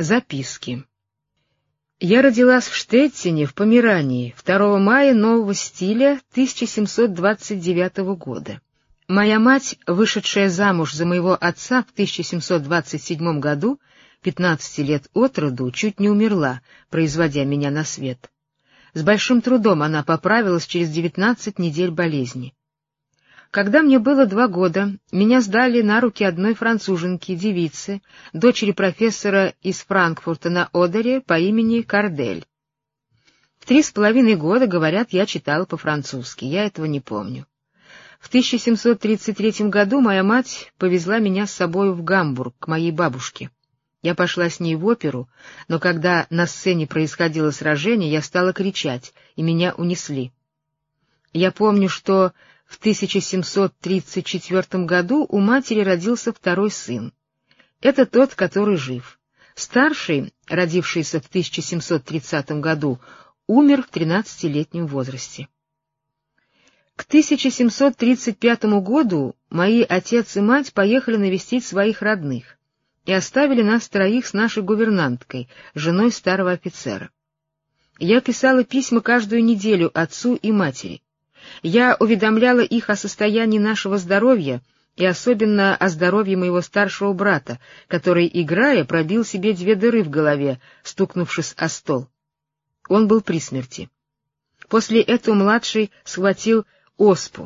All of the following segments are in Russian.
Записки. Я родилась в Штеттине, в Померании, 2 мая нового стиля 1729 года. Моя мать, вышедшая замуж за моего отца в 1727 году, 15 лет от роду, чуть не умерла, производя меня на свет. С большим трудом она поправилась через 19 недель болезни. Когда мне было 2 года, меня сдали на руки одной француженке, девице, дочери профессора из Франкфурта на Одере по имени Кардель. В 3,5 года, говорят, я читала по-французски, я этого не помню. В 1733 году моя мать повезла меня с собою в Гамбург к моей бабушке. Я пошла с ней в оперу, но когда на сцене происходило сражение, я стала кричать, и меня унесли. Я помню, что в 1734 году у матери родился 2-й сын. Это тот, который жив. Старший, родившийся в 1730 году, умер в 13-летнем возрасте. К 1735 году мои отец и мать поехали навестить своих родных и оставили нас 3 с нашей гувернанткой, женой старого офицера. Я писала письма каждую неделю отцу и матери. Я уведомляла их о состоянии нашего здоровья и особенно о здоровье моего старшего брата, который, играя, пробил себе 2 дыры в голове, стукнувшись о стол. Он был при смерти. После этого младший схватил оспу.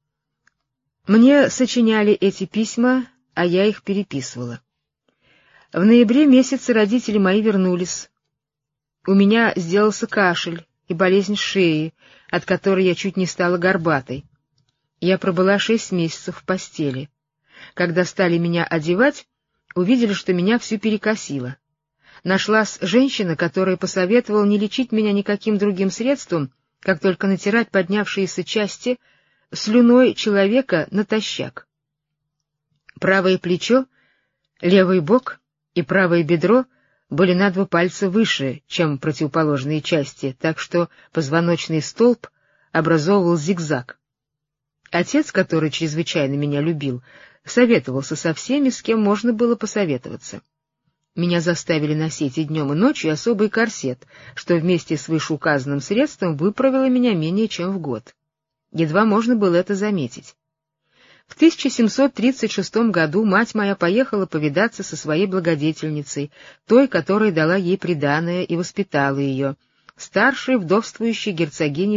Мне сочиняли эти письма, а я их переписывала. В ноябре месяце родители мои вернулись. У меня сделался кашель и болезнь шеи, от которой я чуть не стала горбатой. Я пробыла 6 месяцев в постели. Когда стали меня одевать, увидели, что меня всю перекосило. Нашлась женщина, которая посоветовала не лечить меня никаким другим средством, как только натирать поднявшиеся части слюной человека натощак. Правое плечо, левый бок и правое бедро были на 2 пальца выше, чем противоположные части, так что позвоночный столб образовывал зигзаг. Отец, который чрезвычайно меня любил, советовался со всеми, с кем можно было посоветоваться. Меня заставили носить и днем, и ночью особый корсет, что вместе с вышеуказанным средством выправило меня менее чем в год. Едва можно было это заметить. В 1736 году мать моя поехала повидаться со своей благодетельницей, той, которая дала ей приданое и воспитала ее, старшей вдовствующей герцогиней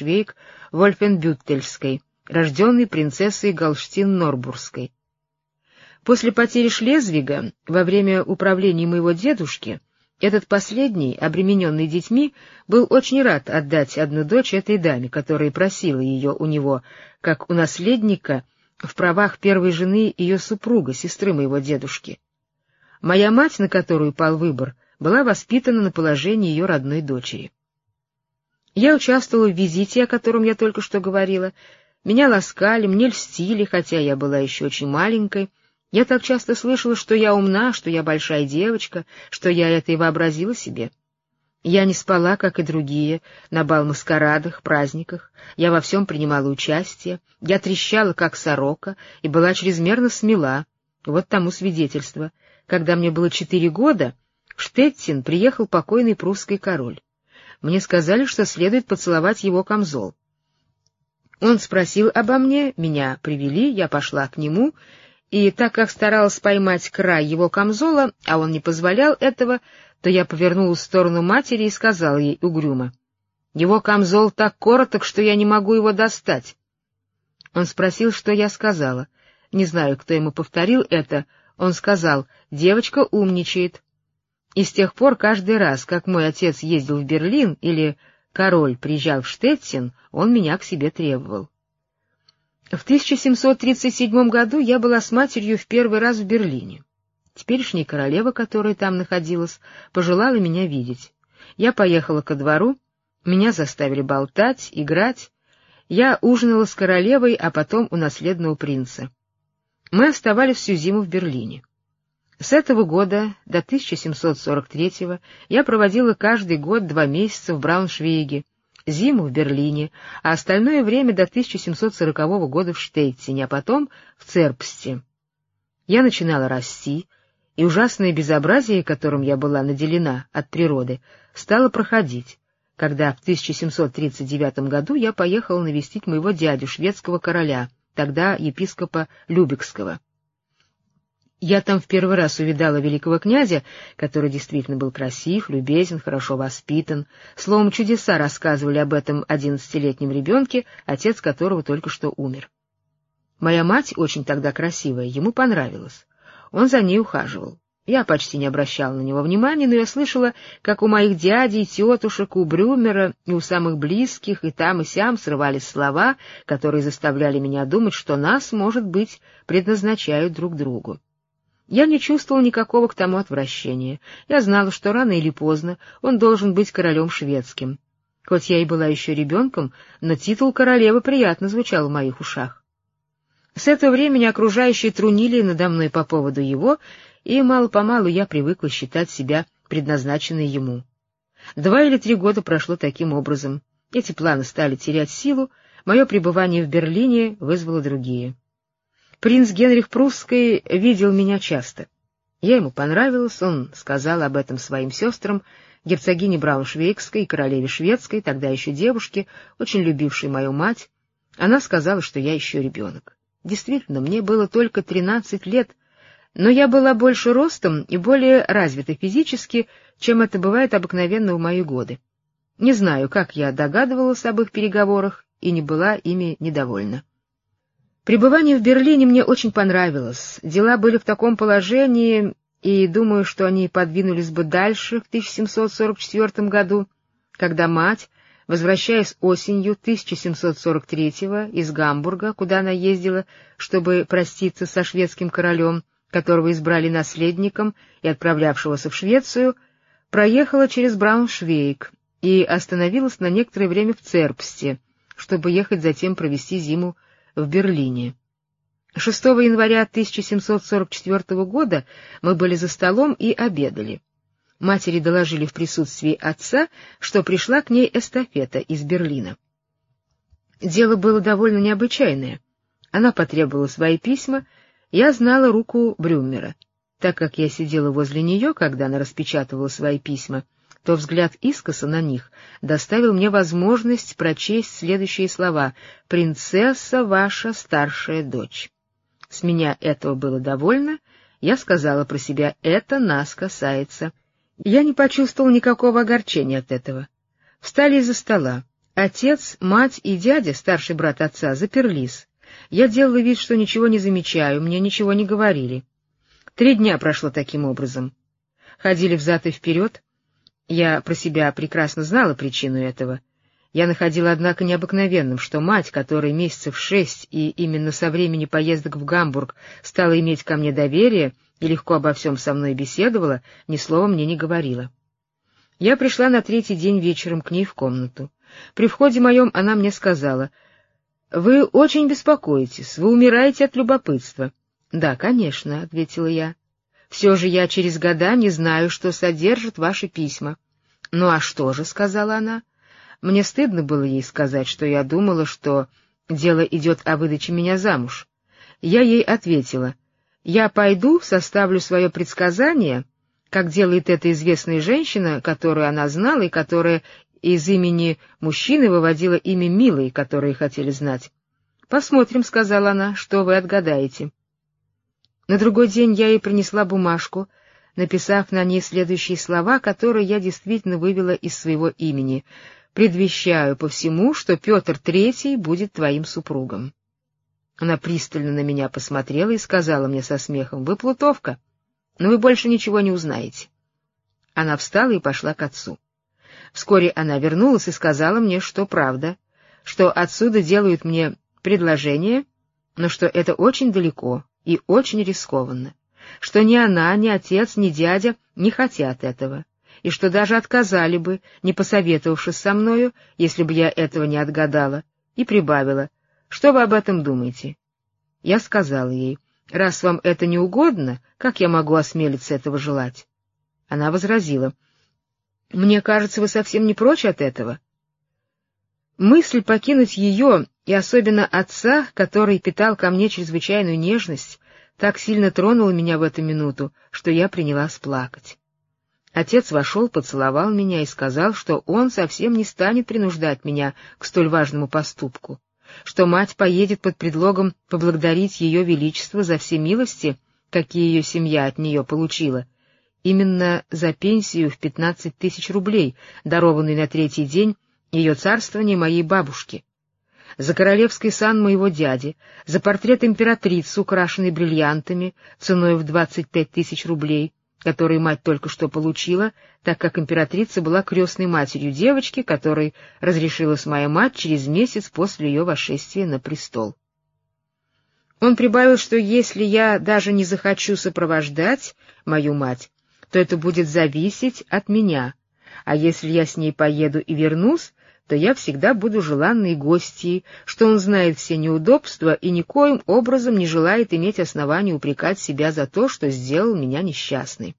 Брауншвейг-Вольфенбюттельской, рожденной принцессой Галштин-Норбургской. После потери Шлезвига, во время управления моего дедушки, этот последний, обремененный детьми, был очень рад отдать одну дочь этой даме, которая просила ее у него, как у наследника, в правах первой жены ее супруга, сестры моего дедушки. Моя мать, на которую пал выбор, была воспитана на положении ее родной дочери. Я участвовала в визите, о котором я только что говорила. Меня ласкали, мне льстили, хотя я была еще очень маленькой. Я так часто слышала, что я умна, что я большая девочка, что я это и вообразила себе. Я не спала, как и другие, на бал-маскарадах, праздниках, я во всем принимала участие, я трещала, как сорока, и была чрезмерно смела. Вот тому свидетельство. Когда мне было 4 года, в Штеттин приехал покойный прусский король. Мне сказали, что следует поцеловать его камзол. Он спросил обо мне, меня привели, я пошла к нему, и так как старалась поймать край его камзола, а он не позволял этого, то я повернулась в сторону матери и сказала ей угрюмо: «Его камзол так короток, что я не могу его достать». Он спросил, что я сказала. Не знаю, кто ему повторил это. Он сказал: «Девочка умничает». И с тех пор каждый раз, как мой отец ездил в Берлин или король приезжал в Штеттин, он меня к себе требовал. В 1737 году я была с матерью в первый раз в Берлине. Теперешняя королева, которая там находилась, пожелала меня видеть. Я поехала ко двору, меня заставили болтать, играть. Я ужинала с королевой, а потом у наследного принца. Мы оставались всю зиму в Берлине. С этого года до 1743 я проводила каждый год 2 месяца в Брауншвейге, зиму в Берлине, а остальное время до 1740 года в Штеттине, а потом в Церпсте. Я начинала расти, и ужасное безобразие, которым я была наделена от природы, стало проходить, когда в 1739 году я поехала навестить моего дядю, шведского короля, тогда епископа Любекского. Я там в первый раз увидала великого князя, который действительно был красив, любезен, хорошо воспитан. Словом, чудеса рассказывали об этом 11-летнем ребенке, отец которого только что умер. Моя мать, очень тогда красивая, ему понравилась. Он за ней ухаживал. Я почти не обращала на него внимания, но я слышала, как у моих дядей, тетушек, у Брюмера и у самых близких и там и сям срывались слова, которые заставляли меня думать, что нас, может быть, предназначают друг другу. Я не чувствовал никакого к тому отвращения. Я знала, что рано или поздно он должен быть королем шведским. Хоть я и была еще ребенком, но титул королевы приятно звучал в моих ушах. С этого времени окружающие трунили надо мной по поводу его, и мало-помалу я привыкла считать себя предназначенной ему. 2 или 3 года прошло таким образом. Эти планы стали терять силу, мое пребывание в Берлине вызвало другие. Принц Генрих Прусский видел меня часто. Я ему понравилась, он сказал об этом своим сестрам, герцогине Брауншвейгской и королеве шведской, тогда еще девушке, очень любившей мою мать. Она сказала, что я еще ребенок. Действительно, мне было только 13 лет, но я была больше ростом и более развита физически, чем это бывает обыкновенно в мои годы. Не знаю, как я догадывалась об их переговорах и не была ими недовольна. Пребывание в Берлине мне очень понравилось. Дела были в таком положении, и думаю, что они подвинулись бы дальше в 1744 году, когда мать, возвращаясь осенью 1743-го из Гамбурга, куда она ездила, чтобы проститься со шведским королем, которого избрали наследником и отправлявшегося в Швецию, проехала через Брауншвейг и остановилась на некоторое время в Цербсте, чтобы ехать затем провести зиму в Берлине. 6 января 1744 года мы были за столом и обедали. Матери доложили в присутствии отца, что пришла к ней эстафета из Берлина. Дело было довольно необычайное. Она потребовала свои письма, я знала руку Брюмера. Так как я сидела возле нее, когда она распечатывала свои письма, то взгляд искоса на них доставил мне возможность прочесть следующие слова: «Принцесса ваша старшая дочь». С меня этого было довольно, я сказала про себя: «Это нас касается». Я не почувствовал никакого огорчения от этого. Встали из-за стола. Отец, мать и дядя, старший брат отца, заперлись. Я делала вид, что ничего не замечаю, мне ничего не говорили. 3 дня прошло таким образом. Ходили взад и вперед. Я про себя прекрасно знала причину этого. Я находила, однако, необыкновенным, что мать, которая месяцев 6 и именно со времени поездок в Гамбург стала иметь ко мне доверие и легко обо всем со мной беседовала, ни слова мне не говорила. Я пришла на 3-й день вечером к ней в комнату. При входе моем она мне сказала: «Вы очень беспокоитесь, вы умираете от любопытства». «Да, конечно», — ответила я. «Все же я через года не знаю, что содержат ваши письма». «Ну а что же?» — сказала она. Мне стыдно было ей сказать, что я думала, что дело идет о выдаче меня замуж. Я ей ответила: «Я пойду, составлю свое предсказание, как делает эта известная женщина, которую она знала и которая из имени мужчины выводила имя милой, которое хотели знать. Посмотрим», — сказала она, — «что вы отгадаете». На другой день я ей принесла бумажку, написав на ней следующие слова, которые я действительно вывела из своего имени: «Предвещаю по всему, что Петр III будет твоим супругом». Она пристально на меня посмотрела и сказала мне со смехом: «Вы плутовка, но вы больше ничего не узнаете». Она встала и пошла к отцу. Вскоре она вернулась и сказала мне, что правда, что отсюда делают мне предложение, но что это очень далеко и очень рискованно, что ни она, ни отец, ни дядя не хотят этого, и что даже отказали бы, не посоветовавшись со мною, если бы я этого не отгадала, и прибавила: «Что вы об этом думаете?» Я сказала ей: «Раз вам это не угодно, как я могу осмелиться этого желать?» Она возразила: «Мне кажется, вы совсем не прочь от этого». Мысль покинуть ее, и особенно отца, который питал ко мне чрезвычайную нежность, так сильно тронуло меня в эту минуту, что я принялась плакать. Отец вошел, поцеловал меня и сказал, что он совсем не станет принуждать меня к столь важному поступку, что мать поедет под предлогом поблагодарить ее величество за все милости, какие ее семья от нее получила, именно за пенсию в 15 000 рублей, дарованную на третий день ее царствования моей бабушки, за королевский сан моего дяди, за портрет императрицы, украшенный бриллиантами, ценой в 25 000 рублей, который мать только что получила, так как императрица была крестной матерью девочки, которой разрешилась моя мать через месяц после ее восшествия на престол. Он прибавил, что если я даже не захочу сопровождать мою мать, то это будет зависеть от меня, а если я с ней поеду и вернусь, то я всегда буду желанной гостьей, что он знает все неудобства и никоим образом не желает иметь основания упрекать себя за то, что сделал меня несчастной.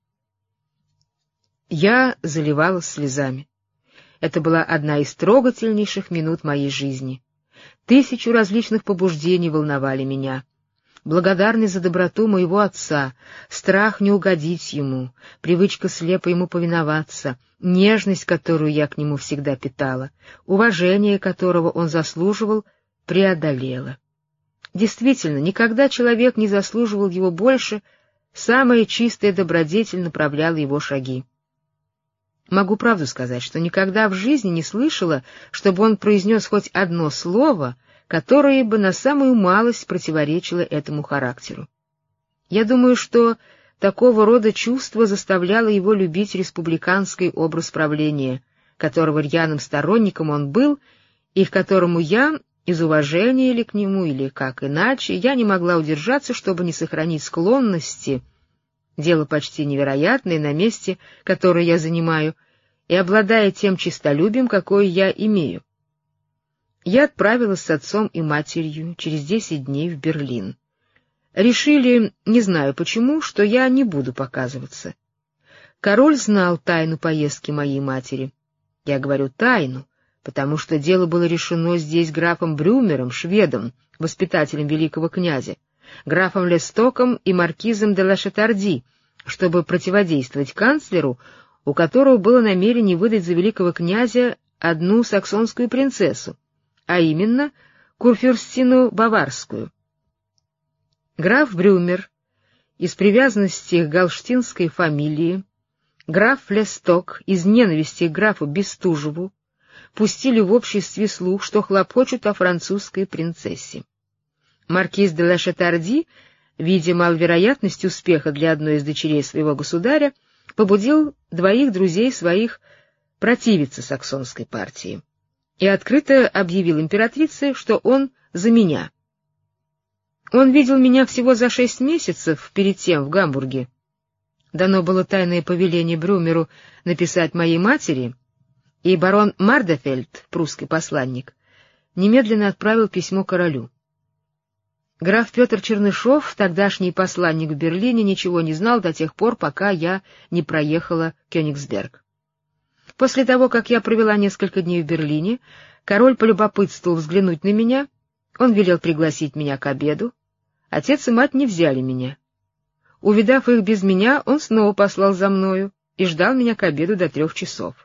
Я заливалась слезами. Это была одна из трогательнейших минут моей жизни. 1000 различных побуждений волновали меня. Благодарность за доброту моего отца, страх не угодить ему, привычка слепо ему повиноваться, нежность, которую я к нему всегда питала, уважение которого он заслуживал, преодолела. Действительно, никогда человек не заслуживал его больше, самая чистая добродетель направляла его шаги. Могу правду сказать, что никогда в жизни не слышала, чтобы он произнес хоть одно слово, которое бы на самую малость противоречило этому характеру. Я думаю, что такого рода чувство заставляло его любить республиканский образ правления, которого рьяным сторонником он был, и к которому я, из уважения или к нему, или как иначе, я не могла удержаться, чтобы не сохранить склонности, дело почти невероятное на месте, которое я занимаю, и обладая тем честолюбием, какое я имею. Я отправилась с отцом и матерью через 10 дней в Берлин. Решили, не знаю почему, что я не буду показываться. Король знал тайну поездки моей матери. Я говорю тайну, потому что дело было решено здесь графом Брюмером, шведом, воспитателем великого князя, графом Лестоком и маркизом де ла Шатарди, чтобы противодействовать канцлеру, у которого было намерение выдать за великого князя одну саксонскую принцессу, а именно курфюрстину Баварскую. Граф Брюмер из привязанности к галштинской фамилии, граф Лесток из ненависти к графу Бестужеву пустили в обществе слух, что хлопочут о французской принцессе. Маркиз де ла Шатарди, видя маловероятность успеха для одной из дочерей своего государя, побудил 2 друзей своих противиться саксонской партии и открыто объявил императрице, что он за меня. Он видел меня всего за 6 месяцев перед тем в Гамбурге. Дано было тайное повеление Брюмеру написать моей матери, и барон Мардефельд, прусский посланник, немедленно отправил письмо королю. Граф Петр Чернышов, тогдашний посланник в Берлине, ничего не знал до тех пор, пока я не проехала Кёнигсберг. После того, как я провела несколько дней в Берлине, король полюбопытствовал взглянуть на меня, он велел пригласить меня к обеду. Отец и мать не взяли меня. Увидав их без меня, он снова послал за мною и ждал меня к обеду до 3 часов.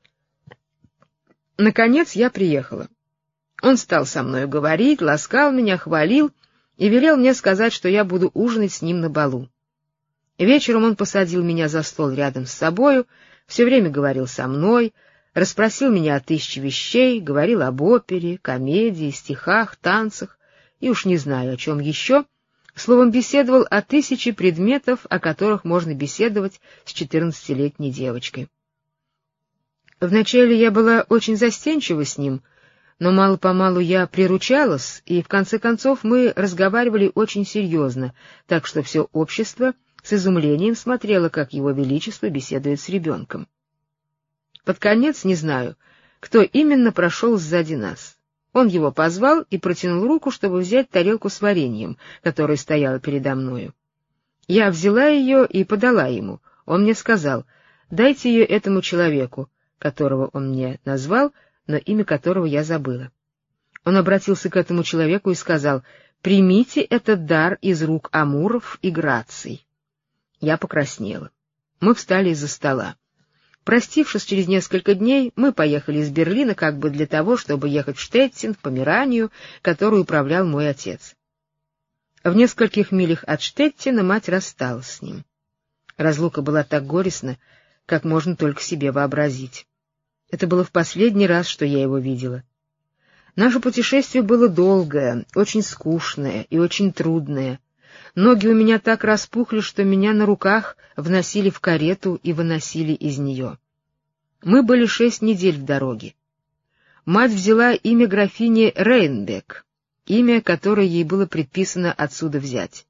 Наконец я приехала. Он стал со мною говорить, ласкал меня, хвалил и велел мне сказать, что я буду ужинать с ним на балу. Вечером он посадил меня за стол рядом с собою, все время говорил со мной, расспросил меня о 1000 вещей, говорил об опере, комедии, стихах, танцах и уж не знаю о чем еще, словом, беседовал о 1000 предметов, о которых можно беседовать с 14-летней девочкой. Вначале я была очень застенчива с ним, но мало-помалу я приручалась, и в конце концов мы разговаривали очень серьезно, так что все общество с изумлением смотрело, как его величество беседует с ребенком. Под конец, не знаю, кто именно прошел сзади нас. Он его позвал и протянул руку, чтобы взять тарелку с вареньем, которая стояла передо мною. Я взяла ее и подала ему. Он мне сказал: «Дайте ее этому человеку», которого он мне назвал, но имя которого я забыла. Он обратился к этому человеку и сказал: примите этот дар из рук амуров и граций». Я покраснела. Мы встали из-за стола. Простившись через несколько дней, мы поехали из Берлина как бы для того, чтобы ехать в Штеттин, в Померанию, которую управлял мой отец. В нескольких милях от Штеттина мать рассталась с ним. Разлука была так горестна, как можно только себе вообразить. Это было в последний раз, что я его видела. Наше путешествие было долгое, очень скучное и очень трудное. Ноги у меня так распухли, что меня на руках вносили в карету и выносили из нее. Мы были 6 недель в дороге. Мать взяла имя графини Рейнбек, имя, которое ей было предписано отсюда взять.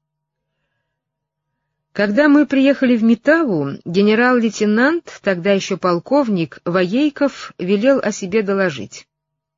Когда мы приехали в Митаву, генерал-лейтенант, тогда еще полковник, Воейков велел о себе доложить.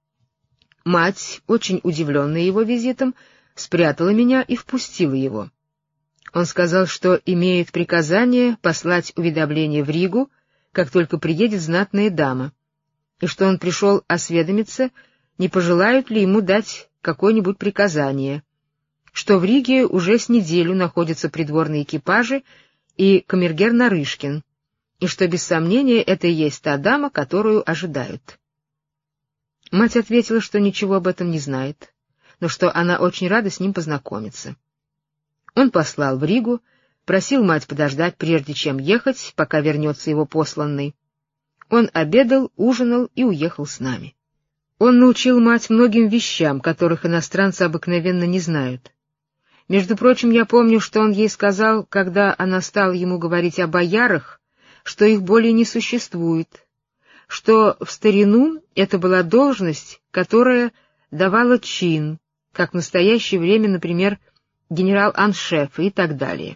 Мать, очень удивленная его визитом, спрятала меня и впустила его. Он сказал, что имеет приказание послать уведомление в Ригу, как только приедет знатная дама, и что он пришел осведомиться, не пожелают ли ему дать какое-нибудь приказание, что в Риге уже с неделю находятся придворные экипажи и камергер Нарышкин, и что, без сомнения, это и есть та дама, которую ожидают. Мать ответила, что ничего об этом не знает, но что она очень рада с ним познакомиться. Он послал в Ригу, просил мать подождать, прежде чем ехать, пока вернется его посланный. Он обедал, ужинал и уехал с нами. Он научил мать многим вещам, которых иностранцы обыкновенно не знают. Между прочим, я помню, что он ей сказал, когда она стала ему говорить о боярах, что их более не существует, что в старину это была должность, которая давала чин, как в настоящее время, например, генерал-аншеф и так далее.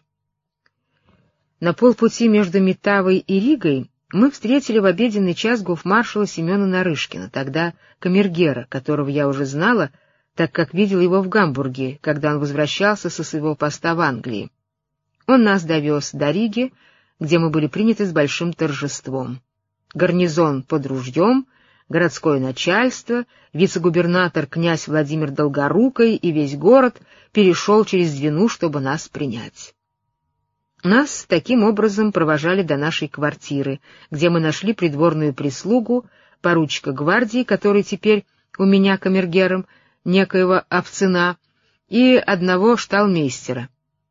На полпути между Митавой и Ригой мы встретили в обеденный час гофмаршала Семена Нарышкина, тогда камергера, которого я уже знала, так как видела его в Гамбурге, когда он возвращался со своего поста в Англии. Он нас довез до Риги, где мы были приняты с большим торжеством. Гарнизон под ружьем, городское начальство, вице-губернатор князь Владимир Долгорукий и весь город перешел через Двину, чтобы нас принять. Нас таким образом провожали до нашей квартиры, где мы нашли придворную прислугу, поручика гвардии, который теперь у меня камергером, некоего Овцина, и одного шталмейстера.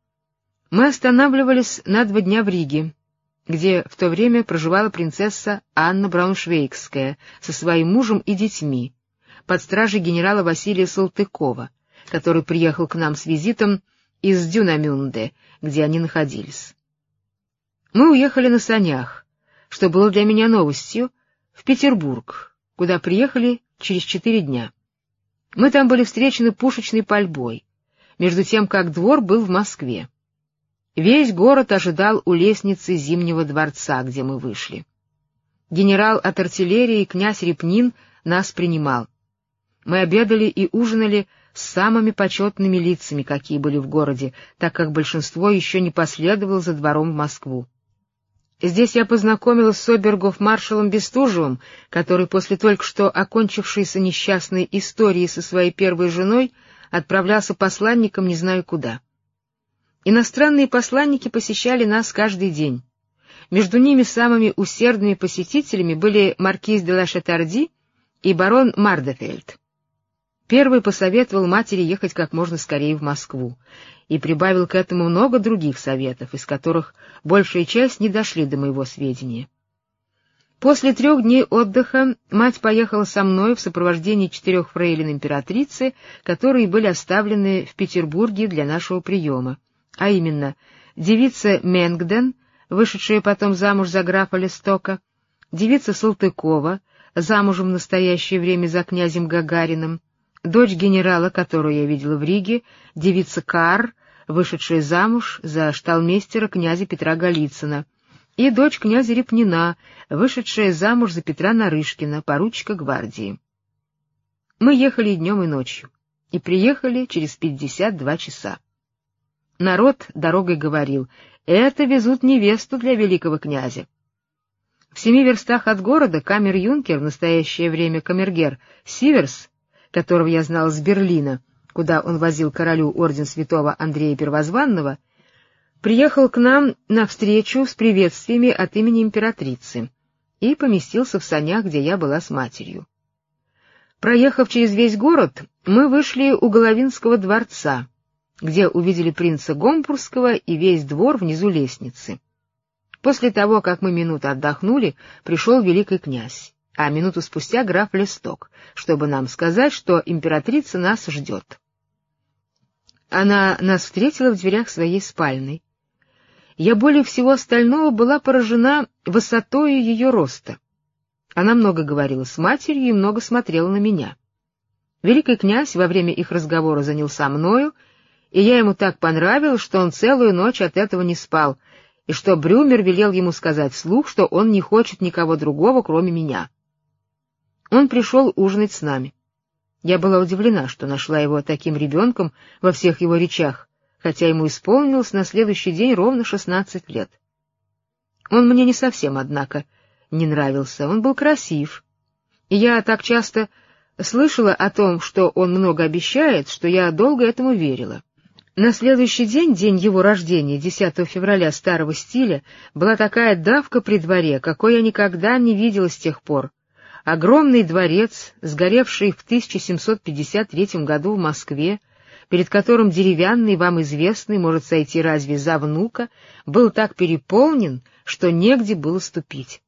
Мы останавливались на 2 дня в Риге, где в то время проживала принцесса Анна Брауншвейгская со своим мужем и детьми, под стражей генерала Василия Салтыкова, который приехал к нам с визитом из Дюнамюнде, где они находились. Мы уехали на санях, что было для меня новостью, в Петербург, куда приехали через 4 дня. Мы там были встречены пушечной пальбой, между тем как двор был в Москве. Весь город ожидал у лестницы Зимнего дворца, где мы вышли. Генерал от артиллерии князь Репнин нас принимал. Мы обедали и ужинали с самыми почетными лицами, какие были в городе, так как большинство еще не последовало за двором в Москву. Здесь я познакомилась с обергофмаршалом Бестужевым, который после только что окончившейся несчастной истории со своей первой женой отправлялся посланником не знаю куда. Иностранные посланники посещали нас каждый день. Между ними самыми усердными посетителями были маркиз де ла Шатарди и барон Мардефельд. Первый посоветовал матери ехать как можно скорее в Москву и прибавил к этому много других советов, из которых большая часть не дошли до моего сведения. После 3 дней отдыха мать поехала со мной в сопровождении 4 фрейлин императрицы, которые были оставлены в Петербурге для нашего приема, а именно девица Менгден, вышедшая потом замуж за графа Лестока, девица Салтыкова, замужем в настоящее время за князем Гагариным, дочь генерала, которую я видела в Риге, девица Кар, вышедшая замуж за шталмейстера князя Петра Голицына, и дочь князя Репнина, вышедшая замуж за Петра Нарышкина, поручика гвардии. Мы ехали и днем, и ночью, и приехали через 52 часа. Народ дорогой говорил: «Это везут невесту для великого князя». В 7 верстах от города камер-юнкер, в настоящее время камергер Сиверс, которого я знал с Берлина, куда он возил королю орден святого Андрея Первозванного, приехал к нам на встречу с приветствиями от имени императрицы и поместился в санях, где я была с матерью. Проехав через весь город, мы вышли у Головинского дворца, где увидели принца Гомбургского и весь двор внизу лестницы. После того, как мы минуту отдохнули, пришел великий князь, а минуту спустя граф Лесток, чтобы нам сказать, что императрица нас ждет. Она нас встретила в дверях своей спальни. Я более всего остального была поражена высотою ее роста. Она много говорила с матерью и много смотрела на меня. Великий князь во время их разговора занялся мною, и я ему так понравилась, что он целую ночь от этого не спал, и что Брюмер велел ему сказать вслух, что он не хочет никого другого, кроме меня. Он пришел ужинать с нами. Я была удивлена, что нашла его таким ребенком во всех его речах, хотя ему исполнилось на следующий день ровно 16 лет. Он мне не совсем, однако, не нравился. Он был красив, и я так часто слышала о том, что он много обещает, что я долго этому верила. На следующий день, день его рождения, 10 февраля старого стиля, была такая давка при дворе, какой я никогда не видела с тех пор. Огромный дворец, сгоревший в 1753 году в Москве, перед которым деревянный, вам известный, может сойти разве за внука, был так переполнен, что негде было ступить.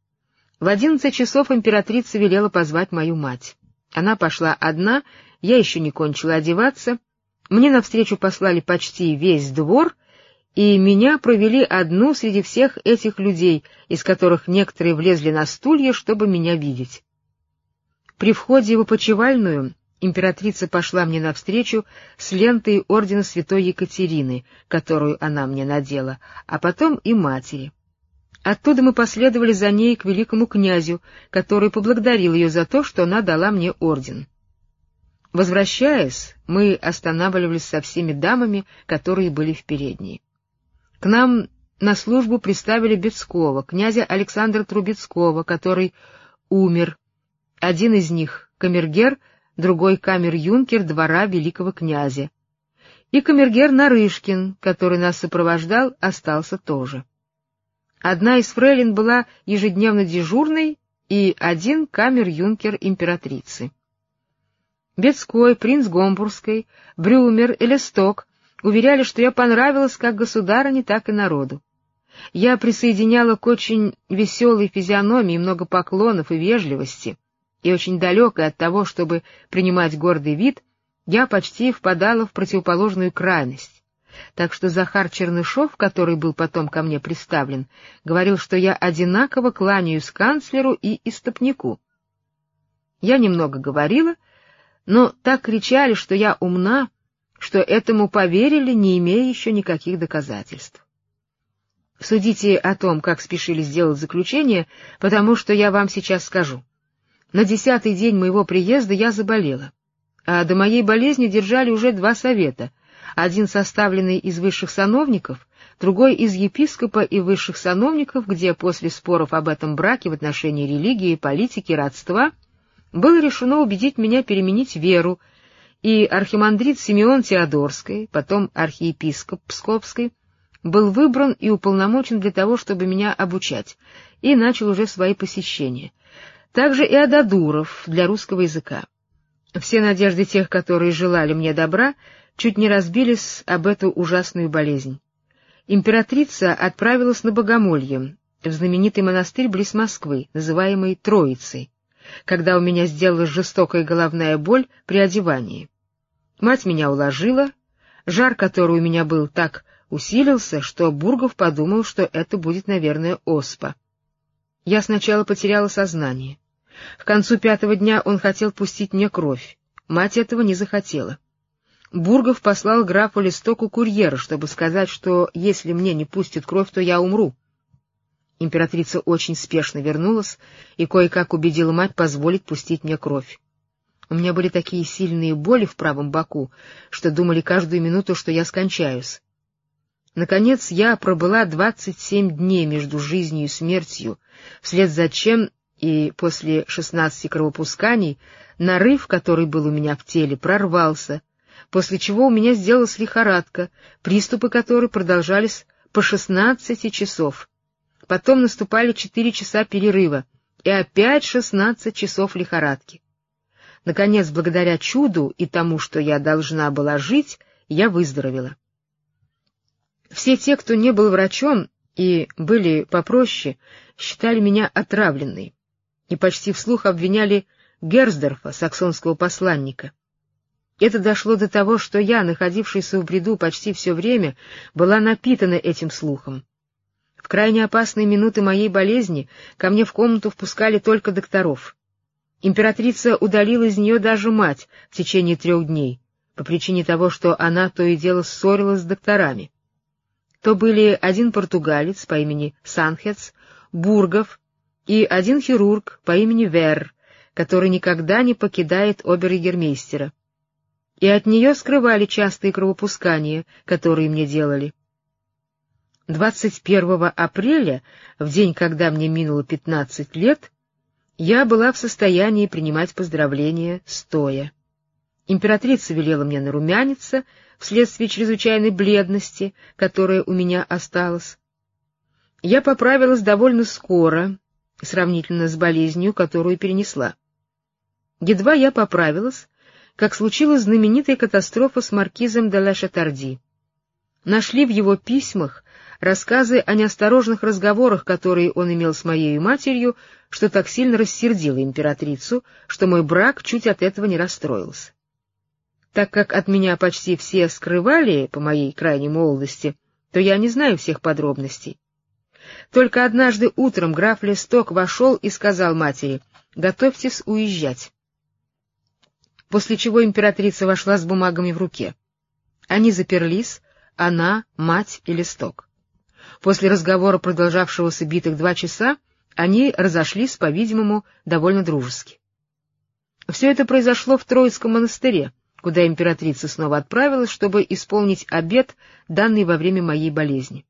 В 11 часов императрица велела позвать мою мать. Она пошла одна, я еще не кончила одеваться. Мне навстречу послали почти весь двор, и меня провели одну среди всех этих людей, из которых некоторые влезли на стулья, чтобы меня видеть. При входе в опочивальную императрица пошла мне навстречу с лентой ордена святой Екатерины, которую она мне надела, а потом и матери. Оттуда мы последовали за ней к великому князю, который поблагодарил ее за то, что она дала мне орден. Возвращаясь, мы останавливались со всеми дамами, которые были в передней. К нам на службу приставили Бецкого, князя Александра Трубецкого, который умер. Один из них — камергер, другой — камер-юнкер двора великого князя. И камергер Нарышкин, который нас сопровождал, остался тоже. Одна из фрейлин была ежедневно дежурной, и один камер-юнкер императрицы. Бецкой, принц Гомбургской, Брюмер и Лесток уверяли, что я понравилась как государыне, так и народу. Я присоединяла к очень веселой физиономии много поклонов и вежливости, и очень далекой от того, чтобы принимать гордый вид, я почти впадала в противоположную крайность. Так что Захар Чернышов, который был потом ко мне представлен, говорил, что я одинаково кланяюсь канцлеру и истопнику. Я немного говорила, но так кричали, что я умна, что этому поверили, не имея еще никаких доказательств. Судите о том, как спешили сделать заключение, потому что я вам сейчас скажу. На 10-й день моего приезда я заболела, а до моей болезни держали уже 2 совета, один составленный из высших сановников, другой из епископа и высших сановников, где после споров об этом браке в отношении религии, политики, родства было решено убедить меня переменить веру, и архимандрит Симеон Теодорский, потом архиепископ Псковский, был выбран и уполномочен для того, чтобы меня обучать, и начал уже свои посещения. Также и Ададуров для русского языка. Все надежды тех, которые желали мне добра, чуть не разбились об эту ужасную болезнь. Императрица отправилась на богомолье в знаменитый монастырь близ Москвы, называемый Троицей, когда у меня сделалась жестокая головная боль при одевании. Мать меня уложила, жар, который у меня был, так усилился, что Бургов подумал, что это будет, наверное, оспа. Я сначала потеряла сознание. К концу 5-го дня он хотел пустить мне кровь. Мать этого не захотела. Бургов послал графу Лестоку курьера, чтобы сказать, что если мне не пустят кровь, то я умру. Императрица очень спешно вернулась и кое-как убедила мать позволить пустить мне кровь. У меня были такие сильные боли в правом боку, что думали каждую минуту, что я скончаюсь. Наконец я пробыла 27 дней между жизнью и смертью, вслед за чем и после 16 кровопусканий нарыв, который был у меня в теле, прорвался, после чего у меня сделалась лихорадка, приступы которой продолжались по 16 часов. Потом наступали 4 часа перерыва, и опять 16 часов лихорадки. Наконец, благодаря чуду и тому, что я должна была жить, я выздоровела. Все те, кто не был врачом и были попроще, считали меня отравленной и почти вслух обвиняли Герсдорфа, саксонского посланника. Это дошло до того, что я, находившаяся в бреду почти все время, была напитана этим слухом. В крайне опасные минуты моей болезни ко мне в комнату впускали только докторов. Императрица удалила из нее даже мать в течение 3 дней, по причине того, что она то и дело ссорилась с докторами. То были один португалец по имени Санхец, Бургов и один хирург по имени Верр, который никогда не покидает обер-егермейстера. И от нее скрывали частые кровопускания, которые мне делали. 21 апреля, в день, когда мне минуло 15 лет, я была в состоянии принимать поздравления стоя. Императрица велела мне нарумяниться вследствие чрезвычайной бледности, которая у меня осталась. Я поправилась довольно скоро, сравнительно с болезнью, которую перенесла. Едва я поправилась, как случилась знаменитая катастрофа с маркизом де ла Шатарди. Нашли в его письмах рассказы о неосторожных разговорах, которые он имел с моей матерью, что так сильно рассердило императрицу, что мой брак чуть от этого не расстроился. Так как от меня почти все скрывали по моей крайней молодости, то я не знаю всех подробностей. Только однажды утром граф Лесток вошел и сказал матери: «Готовьтесь уезжать». После чего императрица вошла с бумагами в руке. Они заперлись, она, мать и Лесток. После разговора, продолжавшегося битых 2 часа, они разошлись, по-видимому, довольно дружески. Все это произошло в Троицком монастыре, куда императрица снова отправилась, чтобы исполнить обет, данный во время моей болезни.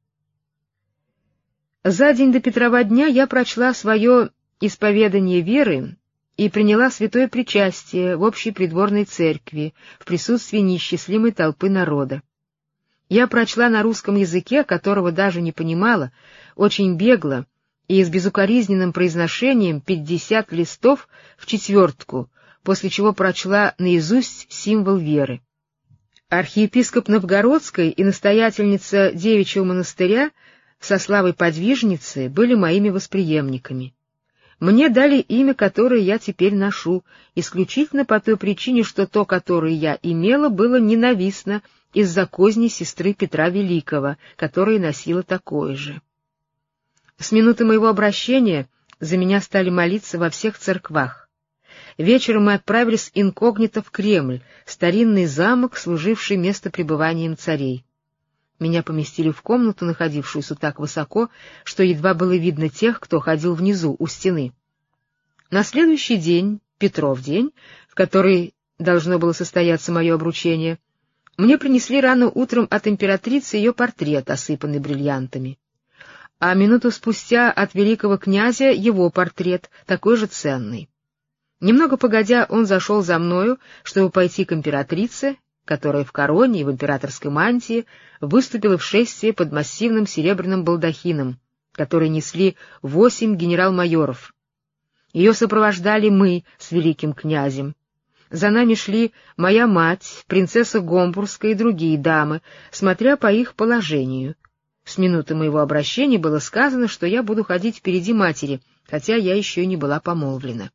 За день до Петрова дня я прочла свое исповедание веры и приняла святое причастие в общей придворной церкви в присутствии неисчислимой толпы народа. Я прочла на русском языке, которого даже не понимала, очень бегло и с безукоризненным произношением 50 листов в четвертку, после чего прочла наизусть символ веры. Архиепископ Новгородской и настоятельница девичьего монастыря со славой подвижницы были моими восприемниками. Мне дали имя, которое я теперь ношу, исключительно по той причине, что то, которое я имела, было ненавистно из-за козни сестры Петра Великого, которая носила такое же. С минуты моего обращения за меня стали молиться во всех церквах. Вечером мы отправились инкогнито в Кремль, старинный замок, служивший местопребыванием царей. Меня поместили в комнату, находившуюся так высоко, что едва было видно тех, кто ходил внизу, у стены. На следующий день, Петров день, в который должно было состояться мое обручение, мне принесли рано утром от императрицы ее портрет, осыпанный бриллиантами. А минуту спустя от великого князя его портрет, такой же ценный. Немного погодя, он зашел за мною, чтобы пойти к императрице, которая в короне и в императорской мантии выступила в шествии под массивным серебряным балдахином, который несли 8 генерал-майоров. Ее сопровождали мы с великим князем. За нами шли моя мать, принцесса Гомбургская и другие дамы, смотря по их положению. С минуты моего обращения было сказано, что я буду ходить впереди матери, хотя я еще и не была помолвлена.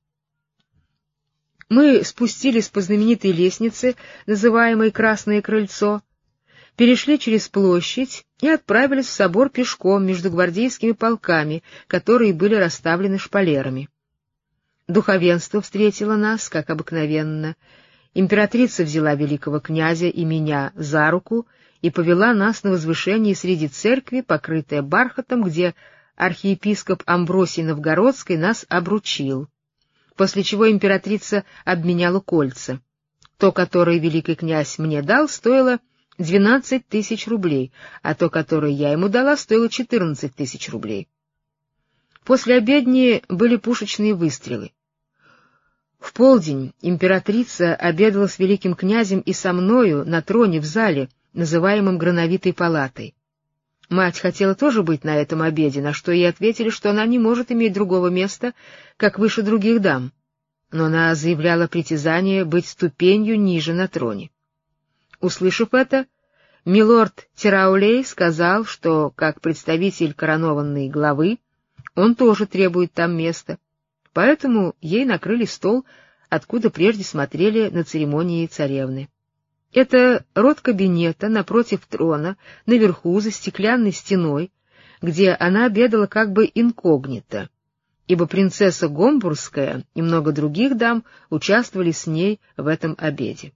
Мы спустились по знаменитой лестнице, называемой Красное крыльцо, перешли через площадь и отправились в собор пешком между гвардейскими полками, которые были расставлены шпалерами. Духовенство встретило нас, как обыкновенно. Императрица взяла великого князя и меня за руку и повела нас на возвышение среди церкви, покрытое бархатом, где архиепископ Амбросий Новгородский нас обручил, после чего императрица обменяла кольца. То, которое великий князь мне дал, стоило 12 тысяч рублей, а то, которое я ему дала, стоило 14 тысяч рублей. После обедни были пушечные выстрелы. В полдень императрица обедала с великим князем и со мною на троне в зале, называемом Грановитой палатой. Мать хотела тоже быть на этом обеде, на что ей ответили, что она не может иметь другого места, как выше других дам, но она заявляла притязание быть ступенью ниже на троне. Услышав это, милорд Тираулей сказал, что, как представитель коронованной главы, он тоже требует там места, поэтому ей накрыли стол, откуда прежде смотрели на церемонии царевны. Это род кабинета напротив трона, наверху, за стеклянной стеной, где она обедала как бы инкогнито, ибо принцесса Гомбургская и много других дам участвовали с ней в этом обеде.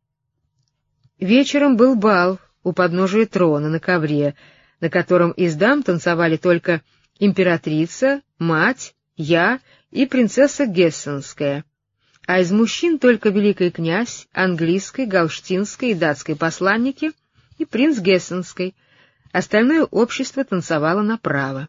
Вечером был бал у подножия трона на ковре, на котором из дам танцевали только императрица, мать, я и принцесса Гессенская, а из мужчин только великий князь, английской, галштинской и датской посланники и принц Гессенской. Остальное общество танцевало направо.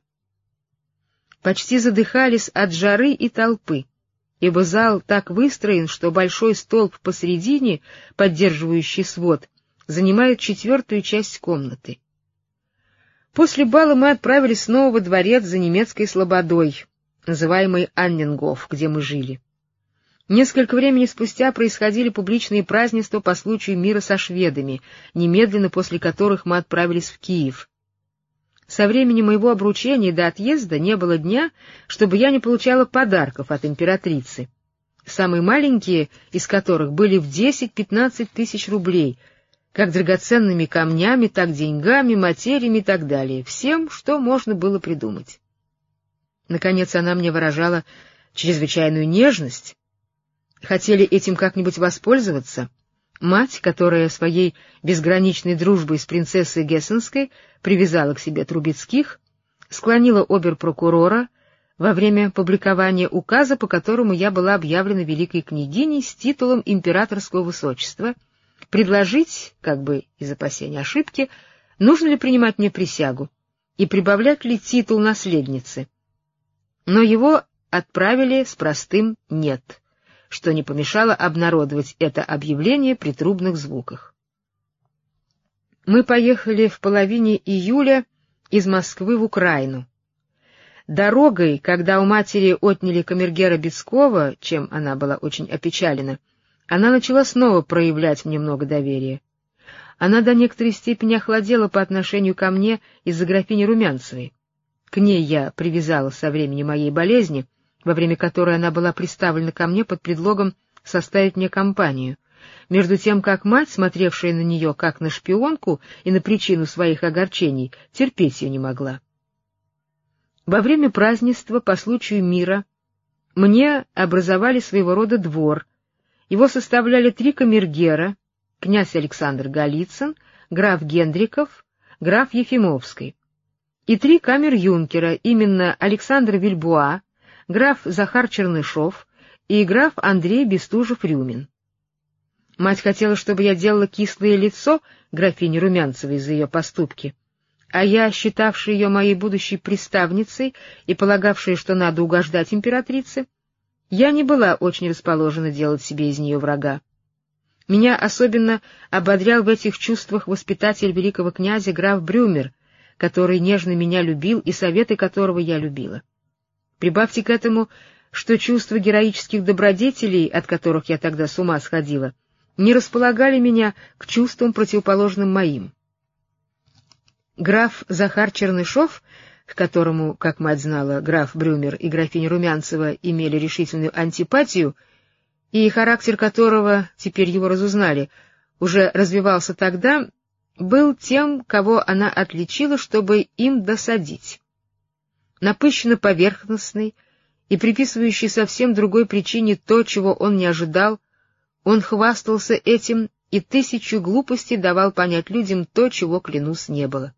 Почти задыхались от жары и толпы, ибо зал так выстроен, что большой столб посредине, поддерживающий свод, занимает 1/4 часть комнаты. После бала мы отправились снова во дворец за немецкой слободой, называемый Аннингоф, где мы жили. Несколько времени спустя происходили публичные празднества по случаю мира со шведами, немедленно после которых мы отправились в Киев. Со времени моего обручения до отъезда не было дня, чтобы я не получала подарков от императрицы, самые маленькие из которых были в 10-15 тысяч рублей, как драгоценными камнями, так деньгами, материями и так далее, всем, что можно было придумать. Наконец она мне выражала чрезвычайную нежность. Хотели этим как-нибудь воспользоваться. Мать, которая своей безграничной дружбой с принцессой Гессенской привязала к себе Трубецких, склонила обер-прокурора во время публикования указа, по которому я была объявлена великой княгиней с титулом императорского высочества, предложить, как бы из опасения ошибки, нужно ли принимать мне присягу и прибавлять ли титул наследницы. Но его отправили с простым «нет», что не помешало обнародовать это объявление при трубных звуках. Мы поехали в половине июля из Москвы в Украину. Дорогой, когда у матери отняли камергера Бецкова, чем она была очень опечалена, она начала снова проявлять мне много доверия. Она до некоторой степени охладела по отношению ко мне из-за графини Румянцевой. К ней я привязалась со времени моей болезни, во время которой она была приставлена ко мне под предлогом составить мне компанию, между тем как мать, смотревшая на нее как на шпионку и на причину своих огорчений, терпеть ее не могла. Во время празднества по случаю мира мне образовали своего рода двор. Его составляли 3 камергера: князь Александр Голицын, граф Гендриков, граф Ефимовский, и 3 камер-юнкера, именно Александр Вильбуа, граф Захар Чернышов и граф Андрей Бестужев-Рюмин. Мать хотела, чтобы я делала кислое лицо графине Румянцевой за ее поступки, а я, считавшая ее моей будущей приставницей и полагавшая, что надо угождать императрице, я не была очень расположена делать себе из нее врага. Меня особенно ободрял в этих чувствах воспитатель великого князя граф Брюмер, который нежно меня любил и советы которого я любила. Прибавьте к этому, что чувства героических добродетелей, от которых я тогда с ума сходила, не располагали меня к чувствам, противоположным моим. Граф Захар Чернышов, к которому, как мать знала, граф Брюмер и графиня Румянцева имели решительную антипатию, и характер которого, теперь его разузнали, уже развивался тогда, был тем, кого она отличила, чтобы им досадить. Напыщенно поверхностный и приписывающий совсем другой причине то, чего он не ожидал, он хвастался этим и 1000 глупостей давал понять людям то, чего, клянусь, не было.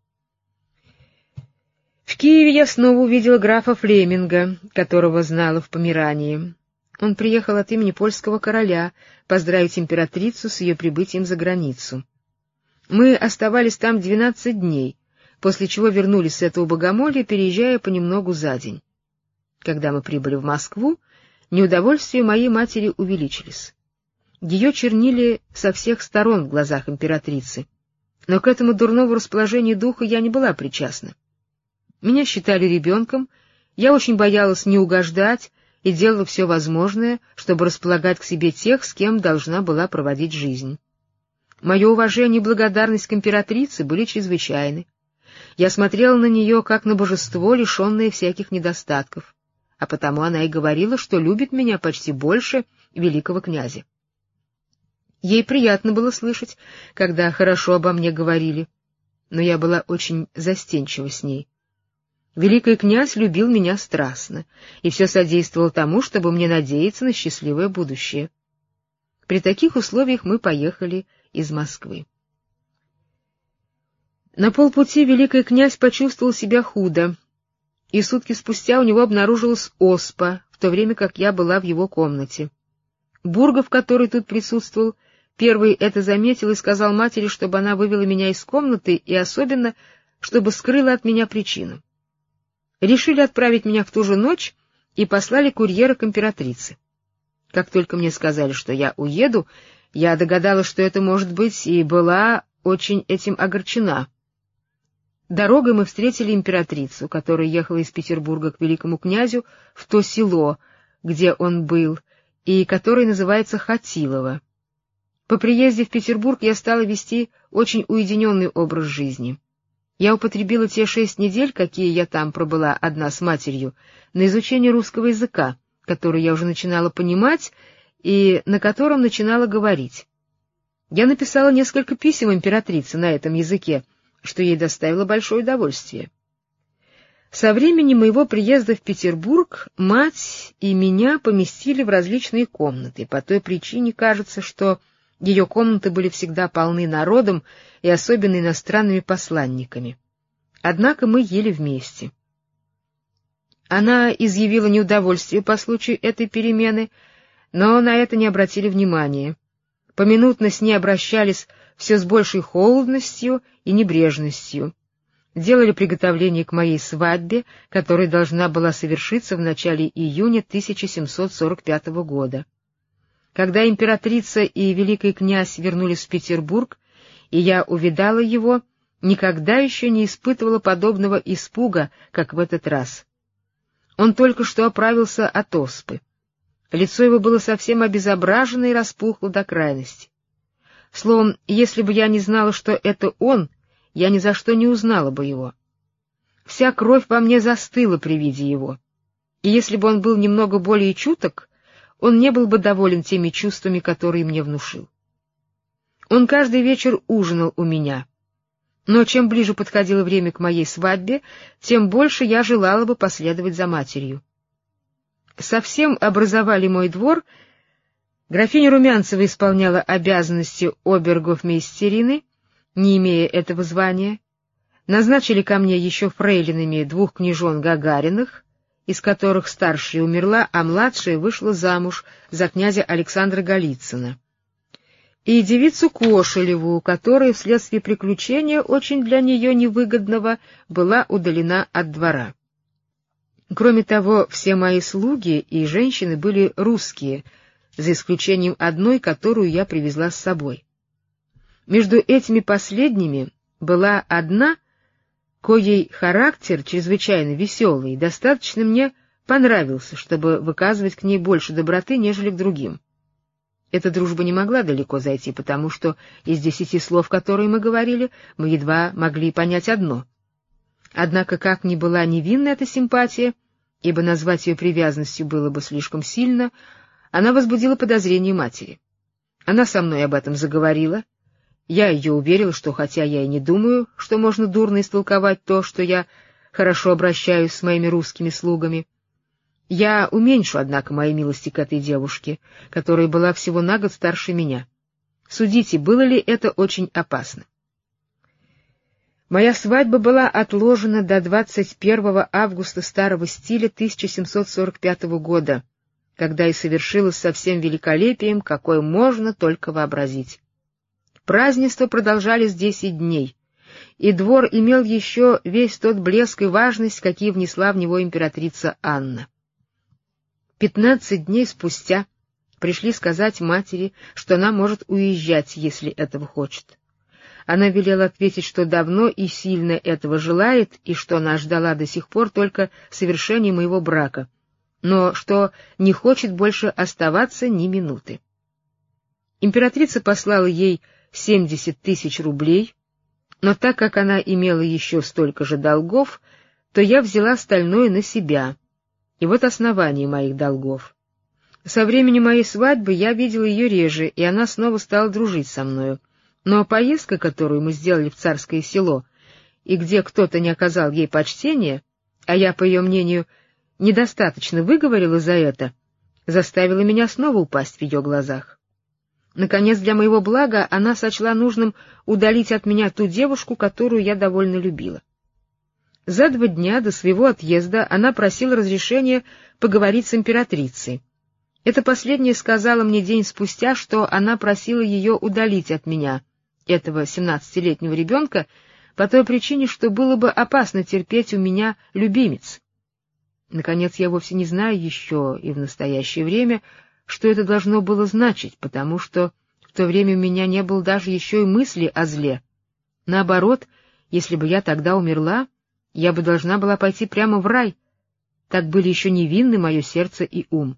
В Киеве я снова увидела графа Флеминга, которого знала в Померании. Он приехал от имени польского короля поздравить императрицу с ее прибытием за границу. Мы оставались там 12 дней, после чего вернулись с этого богомолья, переезжая понемногу за день. Когда мы прибыли в Москву, неудовольствия моей матери увеличились. Ее чернили со всех сторон в глазах императрицы, но к этому дурному расположению духа я не была причастна. Меня считали ребенком, я очень боялась не угождать и делала все возможное, чтобы располагать к себе тех, с кем должна была проводить жизнь. Мое уважение и благодарность к императрице были чрезвычайны. Я смотрела на нее как на божество, лишенное всяких недостатков, а потому она и говорила, что любит меня почти больше великого князя. Ей приятно было слышать, когда хорошо обо мне говорили, но я была очень застенчива с ней. Великий князь любил меня страстно и все содействовал тому, чтобы мне надеяться на счастливое будущее. При таких условиях мы поехали из Москвы. На полпути великий князь почувствовал себя худо, и сутки спустя у него обнаружилась оспа, в то время как я была в его комнате. Бургов, который тут присутствовал, первый это заметил и сказал матери, чтобы она вывела меня из комнаты и особенно, чтобы скрыла от меня причину. Решили отправить меня в ту же ночь и послали курьера к императрице. Как только мне сказали, что я уеду, я догадалась, что это может быть, и была очень этим огорчена. Дорогой мы встретили императрицу, которая ехала из Петербурга к великому князю в то село, где он был, и которое называется Хатилово. По приезде в Петербург я стала вести очень уединенный образ жизни. Я употребила те 6 недель, какие я там пробыла одна с матерью, на изучение русского языка, который я уже начинала понимать и на котором начинала говорить. Я написала несколько писем императрице на этом языке, что ей доставило большое удовольствие. Со времени моего приезда в Петербург мать и меня поместили в различные комнаты, по той причине, кажется, что ее комнаты были всегда полны народом и особенно иностранными посланниками. Однако мы ели вместе. Она изъявила неудовольствие по случаю этой перемены, но на это не обратили внимания. Поминутно с ней обращались все с большей холодностью и небрежностью. Делали приготовления к моей свадьбе, которая должна была совершиться в начале июня 1745 года. Когда императрица и великий князь вернулись в Петербург, и я увидала его, никогда еще не испытывала подобного испуга, как в этот раз. Он только что оправился от оспы. Лицо его было совсем обезображено и распухло до крайности. Словом, если бы я не знала, что это он, я ни за что не узнала бы его. Вся кровь во мне застыла при виде его, и если бы он был немного более чуток, он не был бы доволен теми чувствами, которые мне внушил. Он каждый вечер ужинал у меня, но чем ближе подходило время к моей свадьбе, тем больше я желала бы последовать за матерью. Совсем образовали мой двор, графиня Румянцева исполняла обязанности обергофмейстерины, не имея этого звания, назначили ко мне еще фрейлинами 2 княжон Гагариных, из которых старшая умерла, а младшая вышла замуж за князя Александра Голицына, и девицу Кошелеву, которая вследствие приключения, очень для нее невыгодного, была удалена от двора. Кроме того, все мои слуги и женщины были русские, за исключением одной, которую я привезла с собой. Между этими последними была одна, коей характер чрезвычайно веселый, и достаточно мне понравился, чтобы выказывать к ней больше доброты, нежели к другим. Эта дружба не могла далеко зайти, потому что из 10 слов, которые мы говорили, мы едва могли понять одно. Однако, как ни была невинна эта симпатия, ибо назвать ее привязанностью было бы слишком сильно, она возбудила подозрение матери. Она со мной об этом заговорила. Я ее уверил, что хотя я и не думаю, что можно дурно истолковать то, что я хорошо обращаюсь с моими русскими слугами, я уменьшу, однако, мои милости к этой девушке, которая была всего на год старше меня. Судите, было ли это очень опасно. Моя свадьба была отложена до 21 августа старого стиля 1745 года, когда и совершилась со всем великолепием, какое можно только вообразить. Празднества продолжались 10 дней, и двор имел еще весь тот блеск и важность, какие внесла в него императрица Анна. 15 дней спустя пришли сказать матери, что она может уезжать, если этого хочет. Она велела ответить, что давно и сильно этого желает, и что она ждала до сих пор только совершения моего брака, но что не хочет больше оставаться ни минуты. Императрица послала ей 70 тысяч рублей, но так как она имела еще столько же долгов, то я взяла остальное на себя, и вот основание моих долгов. Со времени моей свадьбы я видела ее реже, и она снова стала дружить со мною. Но поездка, которую мы сделали в Царское Село, и где кто-то не оказал ей почтения, а я, по ее мнению, недостаточно выговорила за это, заставила меня снова упасть в ее глазах. Наконец, для моего блага она сочла нужным удалить от меня ту девушку, которую я довольно любила. За 2 дня до своего отъезда она просила разрешения поговорить с императрицей. Это последнее сказала мне день спустя, что она просила ее удалить от меня, этого 17-летнего ребенка, по той причине, что было бы опасно терпеть у меня любимец. Наконец, я вовсе не знаю еще и в настоящее время, что это должно было значить, потому что в то время у меня не было даже еще и мысли о зле. Наоборот, если бы я тогда умерла, я бы должна была пойти прямо в рай. Так были еще невинны мое сердце и ум.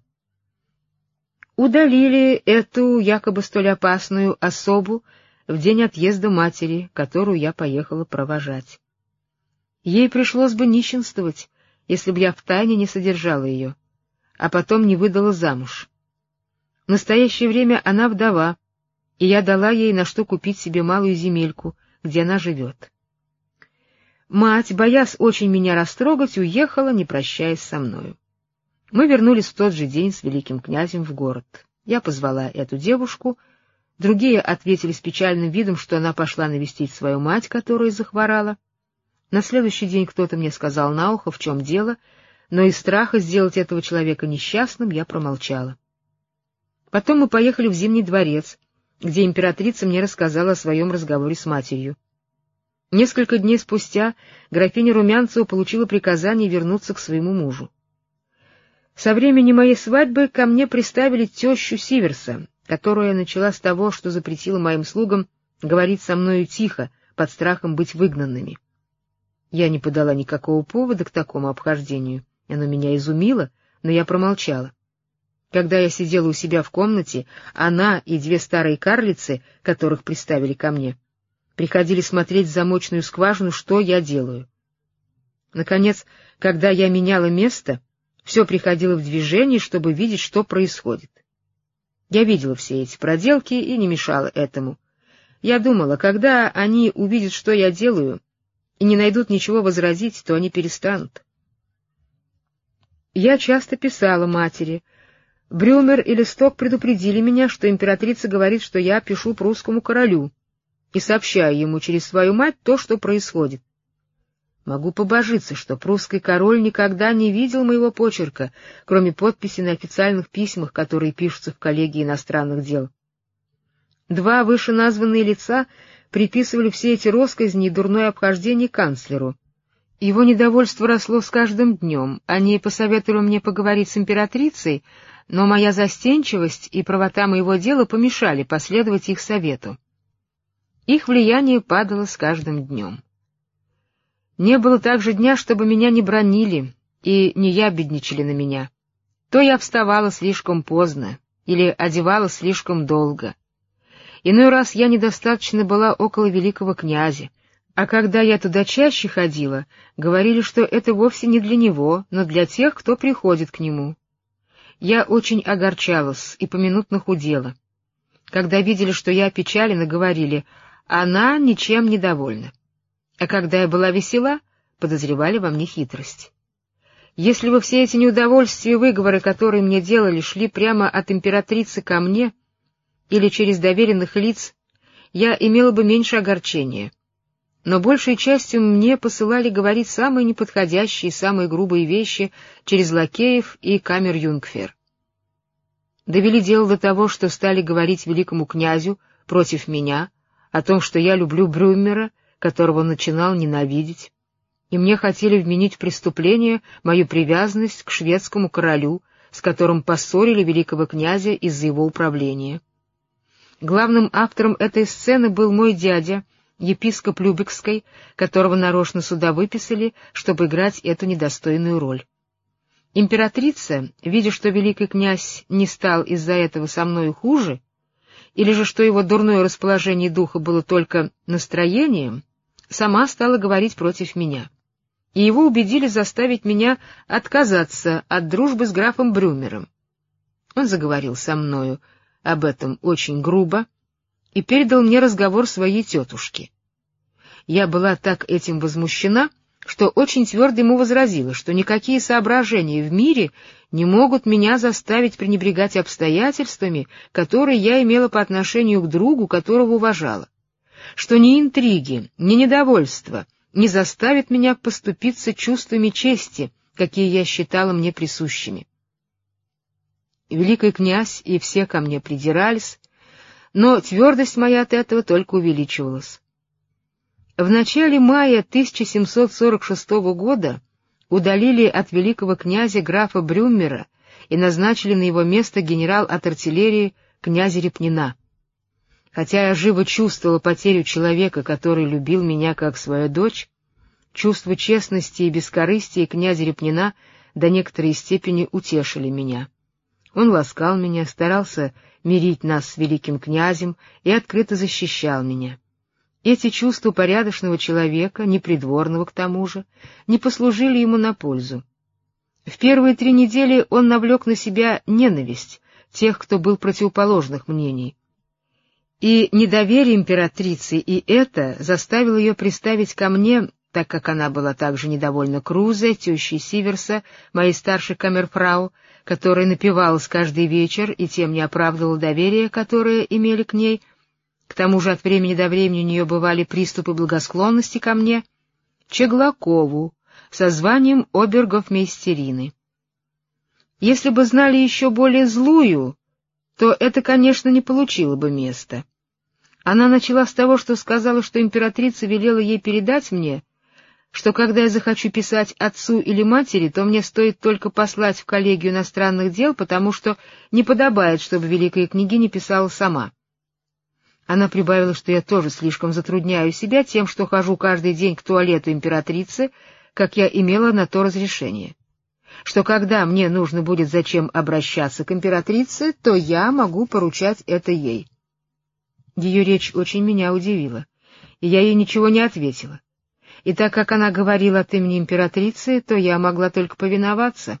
Удалили эту якобы столь опасную особу в день отъезда матери, которую я поехала провожать. Ей пришлось бы нищенствовать, если бы я втайне не содержала ее, а потом не выдала замуж. В настоящее время она вдова, и я дала ей на что купить себе малую земельку, где она живет. Мать, боясь очень меня растрогать, уехала, не прощаясь со мною. Мы вернулись в тот же день с великим князем в город. Я позвала эту девушку, другие ответили с печальным видом, что она пошла навестить свою мать, которая захворала. На следующий день кто-то мне сказал на ухо, в чем дело, но из страха сделать этого человека несчастным я промолчала. Потом мы поехали в Зимний дворец, где императрица мне рассказала о своем разговоре с матерью. Несколько дней спустя графиня Румянцева получила приказание вернуться к своему мужу. Со времени моей свадьбы ко мне приставили тещу Сиверса, которая начала с того, что запретила моим слугам говорить со мною тихо, под страхом быть выгнанными. Я не подала никакого повода к такому обхождению, оно меня изумило, но я промолчала. Когда я сидела у себя в комнате, она и 2 старые карлицы, которых приставили ко мне, приходили смотреть в замочную скважину, что я делаю. Наконец, когда я меняла место, все приходило в движение, чтобы видеть, что происходит. Я видела все эти проделки и не мешала этому. Я думала, когда они увидят, что я делаю, и не найдут ничего возразить, то они перестанут. Я часто писала матери. Брюмер и Листок предупредили меня, что императрица говорит, что я пишу прусскому королю, и сообщаю ему через свою мать то, что происходит. Могу побожиться, что прусский король никогда не видел моего почерка, кроме подписи на официальных письмах, которые пишутся в коллегии иностранных дел. 2 вышеназванные лица приписывали все эти росказни и дурное обхождение канцлеру. Его недовольство росло с каждым днем. Они посоветовали мне поговорить с императрицей, но моя застенчивость и правота моего дела помешали последовать их совету. Их влияние падало с каждым днем. Не было также дня, чтобы меня не бранили и не ябедничали на меня. То я вставала слишком поздно или одевала слишком долго. Иной раз я недостаточно была около великого князя, а когда я туда чаще ходила, говорили, что это вовсе не для него, но для тех, кто приходит к нему. Я очень огорчалась и поминутно худела. Когда видели, что я опечалена, говорили: «Она ничем не довольна». А когда я была весела, подозревали во мне хитрость. Если бы все эти неудовольствия и выговоры, которые мне делали, шли прямо от императрицы ко мне или через доверенных лиц, я имела бы меньше огорчения. Но большей частью мне посылали говорить самые неподходящие, самые грубые вещи через лакеев и камер-юнгфер. Довели дело до того, что стали говорить великому князю против меня о том, что я люблю Брюмера, которого он начинал ненавидеть, и мне хотели вменить в преступление мою привязанность к шведскому королю, с которым поссорили великого князя из-за его управления. Главным автором этой сцены был мой дядя, епископ Любекской, которого нарочно сюда выписали, чтобы играть эту недостойную роль. Императрица, видя, что великий князь не стал из-за этого со мною хуже, или же что его дурное расположение духа было только настроением, сама стала говорить против меня. И его убедили заставить меня отказаться от дружбы с графом Брюмером. Он заговорил со мною об этом очень грубо и передал мне разговор своей тетушки. Я была так этим возмущена, что очень твердо ему возразила, что никакие соображения в мире не могут меня заставить пренебрегать обстоятельствами, которые я имела по отношению к другу, которого уважала, что ни интриги, ни недовольство не заставят меня поступиться чувствами чести, какие я считала мне присущими. Великий князь и все ко мне придирались, но твердость моя от этого только увеличивалась. В начале мая 1746 года удалили от великого князя графа Брюмера и назначили на его место генерал от артиллерии князя Репнина. Хотя я живо чувствовала потерю человека, который любил меня как свою дочь, чувство честности и бескорыстия князя Репнина до некоторой степени утешили меня. Он ласкал меня, старался мирить нас с великим князем и открыто защищал меня. Эти чувства порядочного человека, непридворного к тому же, не послужили ему на пользу. В первые 3 недели он навлек на себя ненависть тех, кто был противоположных мнений. И недоверие императрицы и это заставило ее приставить ко мне, так как она была также недовольна Крузе, тещей Сиверса, моей старшей камерфрау, которая напивалась каждый вечер и тем не оправдывала доверие, которое имели к ней. К тому же от времени до времени у нее бывали приступы благосклонности ко мне, Чеглакову со званием обергофмейстерины. Если бы знали еще более злую, то это, конечно, не получило бы места. Она начала с того, что сказала, что императрица велела ей передать мне, что когда я захочу писать отцу или матери, то мне стоит только послать в коллегию иностранных дел, потому что не подобает, чтобы великая княгиня писала сама. Она прибавила, что я тоже слишком затрудняю себя тем, что хожу каждый день к туалету императрицы, как я имела на то разрешение, что когда мне нужно будет зачем обращаться к императрице, то я могу поручать это ей. Ее речь очень меня удивила, и я ей ничего не ответила. И так как она говорила от имени императрицы, то я могла только повиноваться.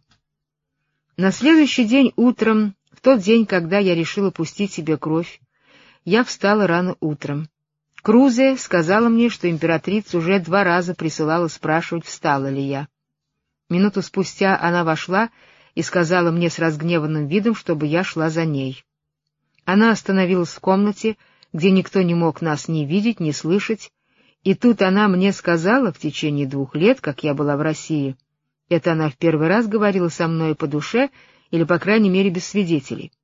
На следующий день утром, в тот день, когда я решила пустить себе кровь, я встала рано утром. Крузе сказала мне, что императрица уже 2 раза присылала спрашивать, встала ли я. Минуту спустя она вошла и сказала мне с разгневанным видом, чтобы я шла за ней. Она остановилась в комнате, где никто не мог нас ни видеть, ни слышать, и тут она мне сказала в течение 2 лет, как я была в России, это она в первый раз говорила со мной по душе, или, по крайней мере, без свидетелей.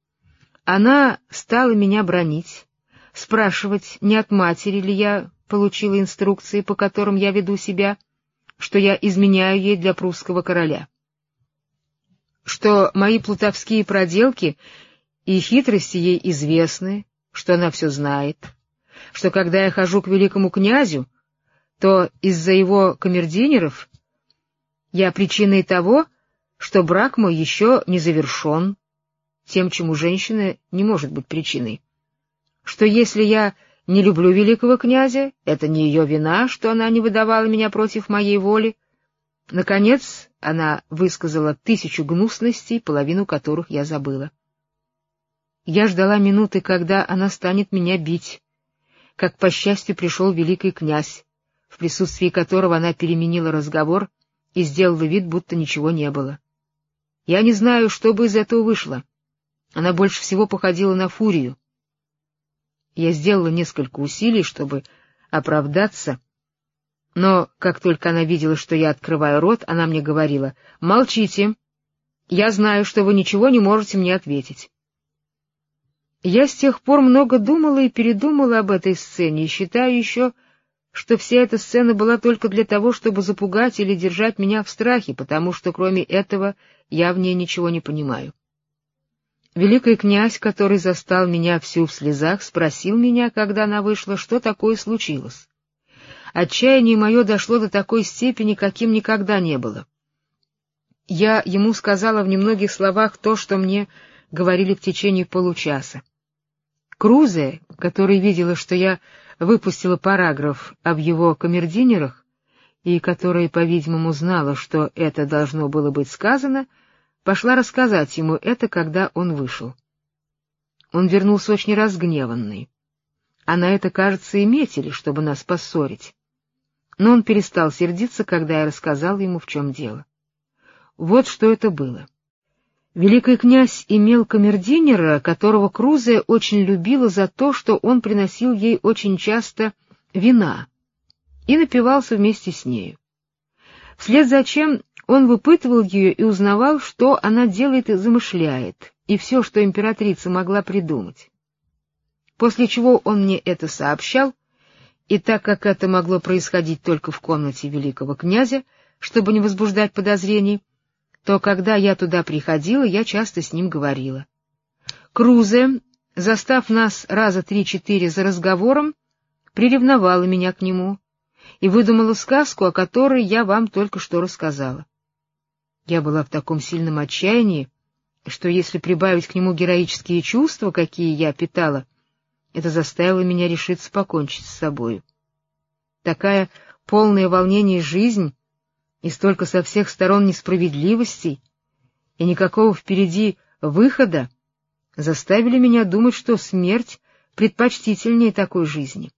Она стала меня бранить, спрашивать, не от матери ли я получила инструкции, по которым я веду себя, что я изменяю ей для прусского короля, что мои плутовские проделки и хитрости ей известны, что она все знает, что когда я хожу к великому князю, то из-за его камердинеров я причиной того, что брак мой еще не завершен, тем, чему женщина не может быть причиной, что если я не люблю великого князя, это не ее вина, что она не выдавала меня против моей воли. Наконец, она высказала 1000 гнусностей, половину которых я забыла. Я ждала минуты, когда она станет меня бить, как, по счастью, пришел великий князь, в присутствии которого она переменила разговор и сделала вид, будто ничего не было. Я не знаю, что бы из этого вышло. Она больше всего походила на фурию. Я сделала несколько усилий, чтобы оправдаться, но как только она видела, что я открываю рот, она мне говорила: «Молчите, я знаю, что вы ничего не можете мне ответить». Я с тех пор много думала и передумала об этой сцене, и считаю еще, что вся эта сцена была только для того, чтобы запугать или держать меня в страхе, потому что кроме этого я в ней ничего не понимаю. Великий князь, который застал меня всю в слезах, спросил меня, когда она вышла, что такое случилось. Отчаяние мое дошло до такой степени, каким никогда не было. Я ему сказала в немногих словах то, что мне говорили в течение получаса. Крузе, который видела, что я выпустила параграф об его камердинерах, и которая, по-видимому, знала, что это должно было быть сказано, пошла рассказать ему это, когда он вышел. Он вернулся очень разгневанный. А на это, кажется, и метили, чтобы нас поссорить. Но он перестал сердиться, когда я рассказал ему, в чем дело. Вот что это было. Великий князь имел камердинера, которого Крузе очень любила за то, что он приносил ей очень часто вина и напивался вместе с нею. Вслед за чем он выпытывал ее и узнавал, что она делает и замышляет, и все, что императрица могла придумать. После чего он мне это сообщал, и так как это могло происходить только в комнате великого князя, чтобы не возбуждать подозрений, то когда я туда приходила, я часто с ним говорила. Крузе, застав нас раза 3-4 за разговором, приревновала меня к нему и выдумала сказку, о которой я вам только что рассказала. Я была в таком сильном отчаянии, что если прибавить к нему героические чувства, какие я питала, это заставило меня решиться покончить с собою. Такая полная волнений жизнь и столько со всех сторон несправедливостей, и никакого впереди выхода заставили меня думать, что смерть предпочтительнее такой жизни.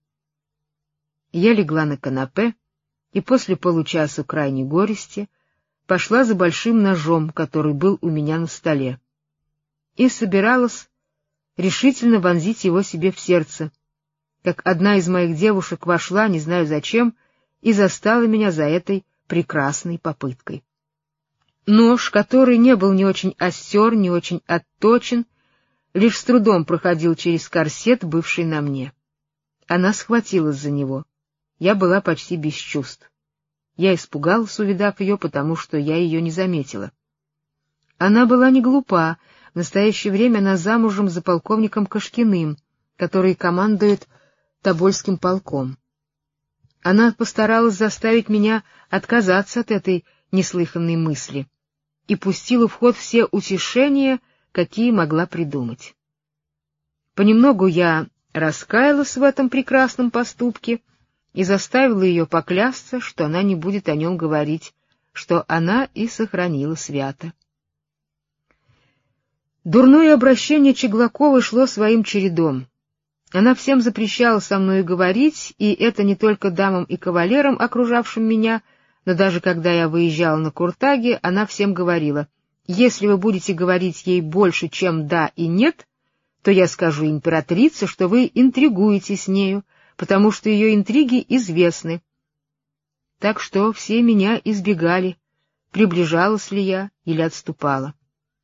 Я легла на канапе и после получаса крайней горести пошла за большим ножом, который был у меня на столе, и собиралась решительно вонзить его себе в сердце, как одна из моих девушек вошла, не знаю зачем, и застала меня за этой прекрасной попыткой. Нож, который не был ни очень остер, ни очень отточен, лишь с трудом проходил через корсет, бывший на мне. Она схватилась за него. Я была почти без чувств. Я испугалась, увидав ее, потому что я ее не заметила. Она была не глупа. В настоящее время она замужем за полковником Кошкиным, который командует Тобольским полком. Она постаралась заставить меня отказаться от этой неслыханной мысли и пустила в ход все утешения, какие могла придумать. Понемногу я раскаялась в этом прекрасном поступке и заставила ее поклясться, что она не будет о нем говорить, что она и сохранила свято. Дурное обращение Чеглаковой шло своим чередом. Она всем запрещала со мною говорить, и это не только дамам и кавалерам, окружавшим меня, но даже когда я выезжала на Куртаге, она всем говорила: если вы будете говорить ей больше, чем «да» и «нет», то я скажу императрице, что вы интригуете с нею, потому что ее интриги известны. Так что все меня избегали, приближалась ли я или отступала.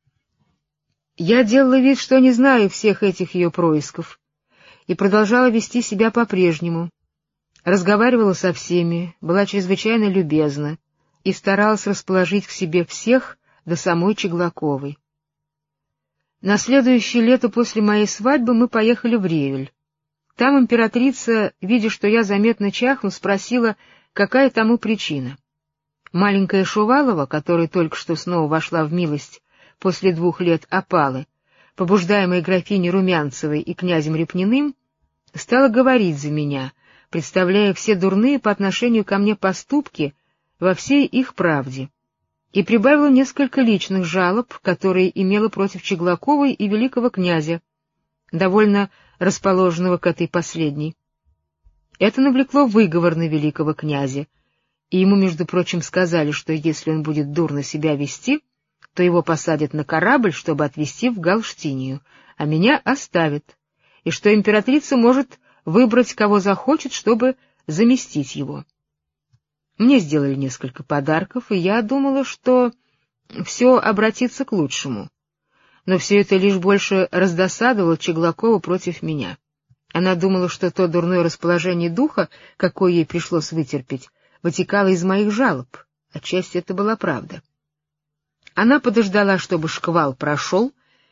Я делала вид, что не знаю всех этих ее происков, и продолжала вести себя по-прежнему. Разговаривала со всеми, была чрезвычайно любезна и старалась расположить к себе всех до самой Чеглаковой. На следующее лето после моей свадьбы мы поехали в Ревель. Там императрица, видя, что я заметно чахну, спросила, какая тому причина. Маленькая Шувалова, которая только что снова вошла в милость после 2 лет опалы, побуждаемой графиней Румянцевой и князем Репниным, стала говорить за меня, представляя все дурные по отношению ко мне поступки во всей их правде, и прибавила несколько личных жалоб, которые имела против Чеглаковой и великого князя, довольно расположенного к этой последней. Это навлекло выговор на великого князя, и ему, между прочим, сказали, что если он будет дурно себя вести, то его посадят на корабль, чтобы отвезти в Галштинию, а меня оставят, и что императрица может выбрать, кого захочет, чтобы заместить его. Мне сделали несколько подарков, и я думала, что все обратится к лучшему. Но все это лишь больше раздосадовало Чеглакову против меня. Она думала, что то дурное расположение духа, какое ей пришлось вытерпеть, вытекало из моих жалоб. Отчасти это была правда. Она подождала, чтобы шквал прошел,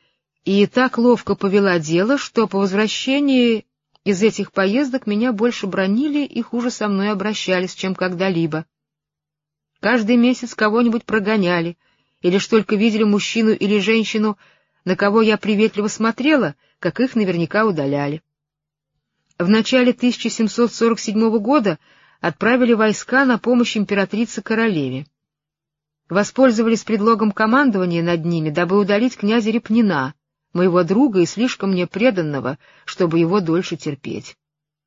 и так ловко повела дело, что по возвращении из этих поездок меня больше бранили и хуже со мной обращались, чем когда-либо. Каждый месяц кого-нибудь прогоняли, или ж только видели мужчину или женщину, на кого я приветливо смотрела, как их наверняка удаляли. В начале 1747 года отправили войска на помощь императрице-королеве. Воспользовались предлогом командования над ними, дабы удалить князя Репнина, моего друга и слишком мне преданного, чтобы его дольше терпеть.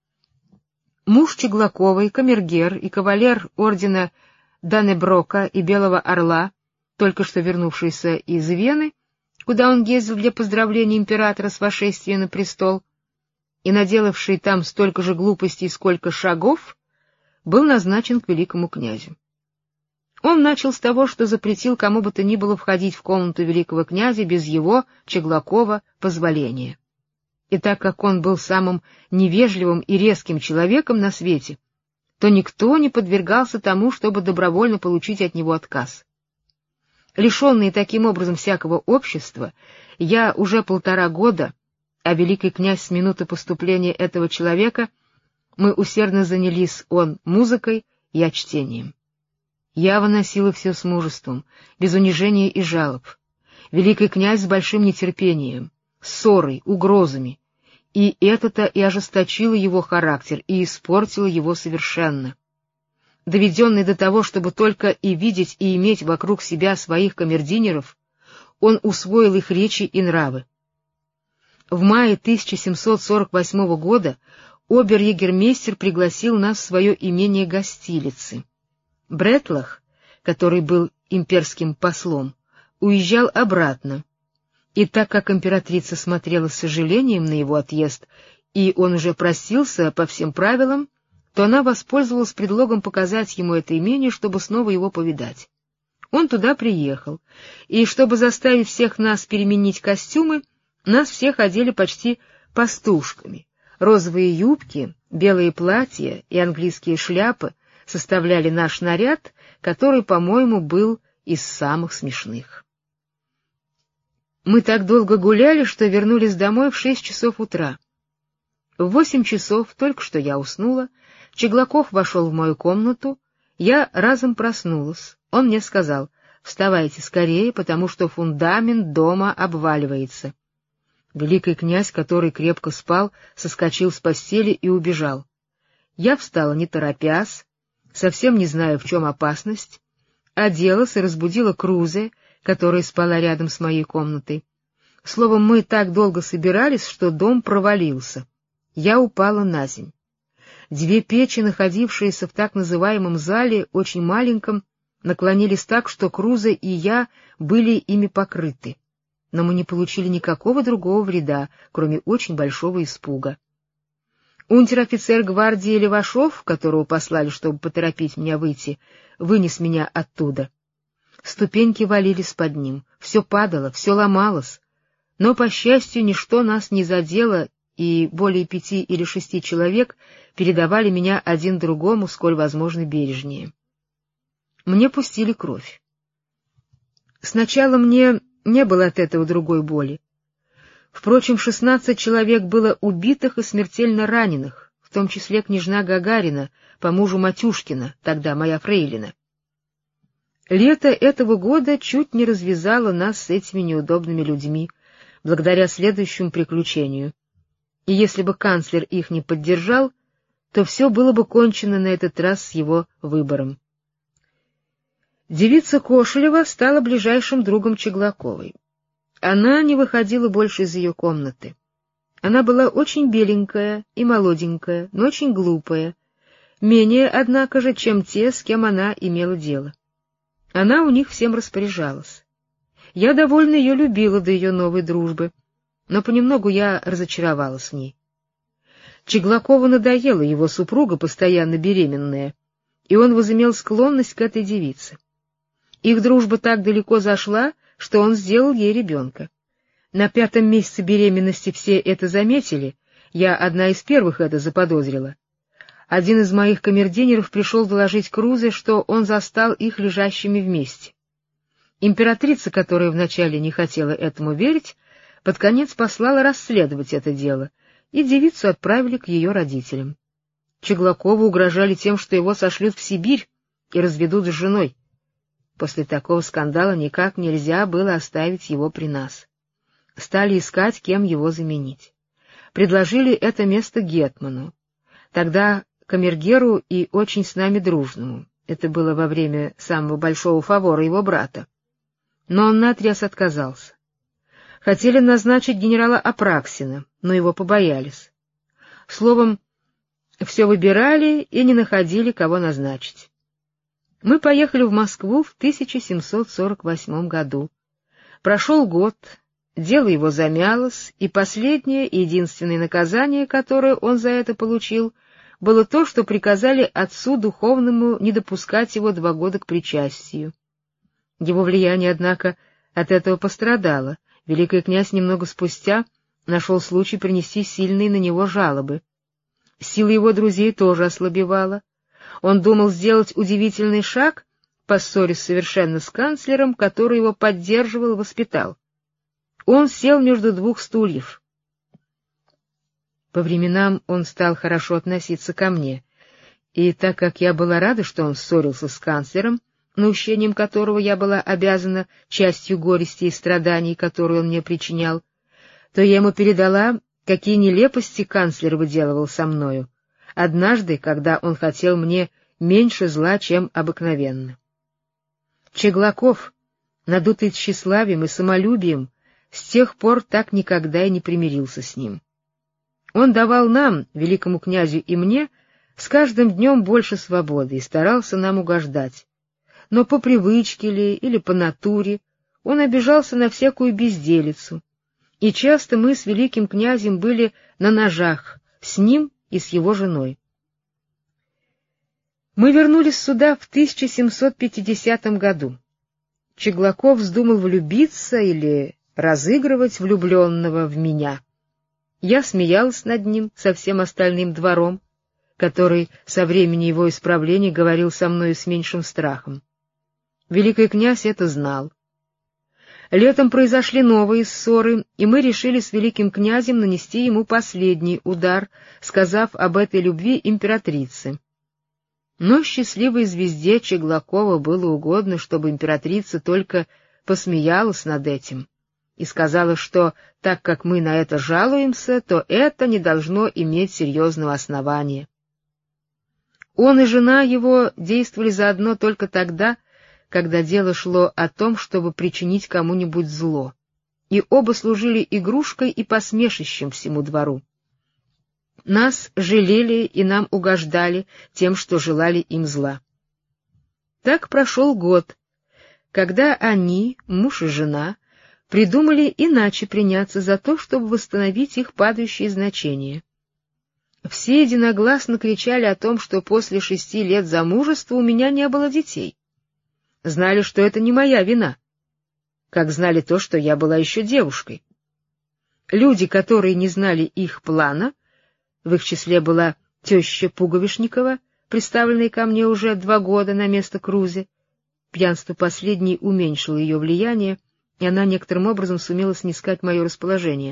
Муж Чеглаковой, камергер и кавалер ордена Даннеброка и Белого Орла, только что вернувшийся из Вены, куда он ездил для поздравления императора с восшествием на престол, и наделавший там столько же глупостей, сколько шагов, был назначен к великому князю. Он начал с того, что запретил кому бы то ни было входить в комнату великого князя без его, Чеглакова, позволения. И так как он был самым невежливым и резким человеком на свете, то никто не подвергался тому, чтобы добровольно получить от него отказ. Лишенный таким образом всякого общества, я уже 1,5 года, а великий князь с минуты поступления этого человека, мы усердно занялись он музыкой, я чтением. Я выносила все с мужеством, без унижения и жалоб. Великий князь с большим нетерпением, ссорой, угрозами, и это-то и ожесточило его характер, и испортило его совершенно. Доведенный до того, чтобы только и видеть, и иметь вокруг себя своих камердинеров, он усвоил их речи и нравы. В мае 1748 года обер-егермейстер пригласил нас в свое имение Гостилицы. Бретлах, который был имперским послом, уезжал обратно, и так как императрица смотрела с сожалением на его отъезд, и он уже просился по всем правилам, то она воспользовалась предлогом показать ему это имение, чтобы снова его повидать. Он туда приехал, и чтобы заставить всех нас переменить костюмы, нас всех одели почти пастушками. Розовые юбки, белые платья и английские шляпы составляли наш наряд, который, по-моему, был из самых смешных. Мы так долго гуляли, что вернулись домой в 6 часов утра. В 8 часов, только что я уснула, Чеглаков вошел в мою комнату, я разом проснулась. Он мне сказал: «Вставайте скорее, потому что фундамент дома обваливается». Великий князь, который крепко спал, соскочил с постели и убежал. Я встала не торопясь, совсем не зная, в чем опасность, оделась и разбудила Крузе, которая спала рядом с моей комнатой. Словом, мы так долго собирались, что дом провалился. Я упала наземь. 2 печи, находившиеся в так называемом зале, очень маленьком, наклонились так, что Крузе и я были ими покрыты. Но мы не получили никакого другого вреда, кроме очень большого испуга. Унтер-офицер гвардии Левашов, которого послали, чтобы поторопить меня выйти, вынес меня оттуда. Ступеньки валились под ним, все падало, все ломалось, но, по счастью, ничто нас не задело, и более 5 или 6 человек передавали меня один другому, сколь возможно, бережнее. Мне пустили кровь. Сначала мне не было от этого другой боли. Впрочем, 16 человек было убитых и смертельно раненых, в том числе княжна Гагарина, по мужу Матюшкина, тогда моя фрейлина. Лето этого года чуть не развязало нас с этими неудобными людьми, благодаря следующему приключению. И если бы канцлер их не поддержал, то все было бы кончено на этот раз с его выбором. Девица Кошелева стала ближайшим другом Чеглаковой. Она не выходила больше из ее комнаты. Она была очень беленькая и молоденькая, но очень глупая, менее, однако же, чем те, с кем она имела дело. Она у них всем распоряжалась. Я довольно ее любила до ее новой дружбы, но понемногу я разочаровалась в ней. Чеглакову надоела его супруга, постоянно беременная, и он возымел склонность к этой девице. Их дружба так далеко зашла, что он сделал ей ребенка. На 5-м месяце беременности все это заметили, я одна из первых это заподозрила. Один из моих камердинеров пришел доложить Крузе, что он застал их лежащими вместе. Императрица, которая вначале не хотела этому верить, под конец послала расследовать это дело, и девицу отправили к ее родителям. Чеглакову угрожали тем, что его сошлют в Сибирь и разведут с женой. После такого скандала никак нельзя было оставить его при нас. Стали искать, кем его заменить. Предложили это место гетману, тогда камергеру и очень с нами дружному. Это было во время самого большого фавора его брата. Но он наотрез отказался. Хотели назначить генерала Апраксина, но его побоялись. Словом, все выбирали и не находили, кого назначить. Мы поехали в Москву в 1748 году. Прошел год, дело его замялось, и последнее и единственное наказание, которое он за это получил, было то, что приказали отцу духовному не допускать его 2 года к причастию. Его влияние, однако, от этого пострадало. Великий князь немного спустя нашел случай принести сильные на него жалобы. Сила его друзей тоже ослабевала. Он думал сделать удивительный шаг, поссорясь совершенно с канцлером, который его поддерживал и воспитал. Он сел между 2 стульев. По временам он стал хорошо относиться ко мне, и так как я была рада, что он ссорился с канцлером, наущением которого я была обязана частью горести и страданий, которые он мне причинял, то я ему передала, какие нелепости канцлер выделывал со мною, однажды, когда он хотел мне меньше зла, чем обыкновенно. Чеглаков, надутый тщеславием и самолюбием, с тех пор так никогда и не примирился с ним. Он давал нам, великому князю и мне, с каждым днем больше свободы и старался нам угождать. Но по привычке ли или по натуре он обижался на всякую безделицу, и часто мы с великим князем были на ножах, с ним и с его женой. Мы вернулись сюда в 1750 году. Чеглаков вздумал влюбиться или разыгрывать влюбленного в меня. Я смеялась над ним со всем остальным двором, который со времени его исправления говорил со мною с меньшим страхом. Великий князь это знал. Летом произошли новые ссоры, и мы решили с великим князем нанести ему последний удар, сказав об этой любви императрице. Но счастливой звезде Чеглакова было угодно, чтобы императрица только посмеялась над этим и сказала, что, так как мы на это жалуемся, то это не должно иметь серьезного основания. Он и жена его действовали заодно только тогда, когда дело шло о том, чтобы причинить кому-нибудь зло, и оба служили игрушкой и посмешищем всему двору. Нас жалели и нам угождали тем, что желали им зла. Так прошел год, когда они, муж и жена, придумали иначе приняться за то, чтобы восстановить их падающие значения. Все единогласно кричали о том, что после 6 лет замужества у меня не было детей. Знали, что это не моя вина, как знали то, что я была еще девушкой. Люди, которые не знали их плана, в их числе была теща Пуговишникова, представленная ко мне уже 2 года на место Крузе. Пьянство последней уменьшило ее влияние, и она некоторым образом сумела снискать мое расположение.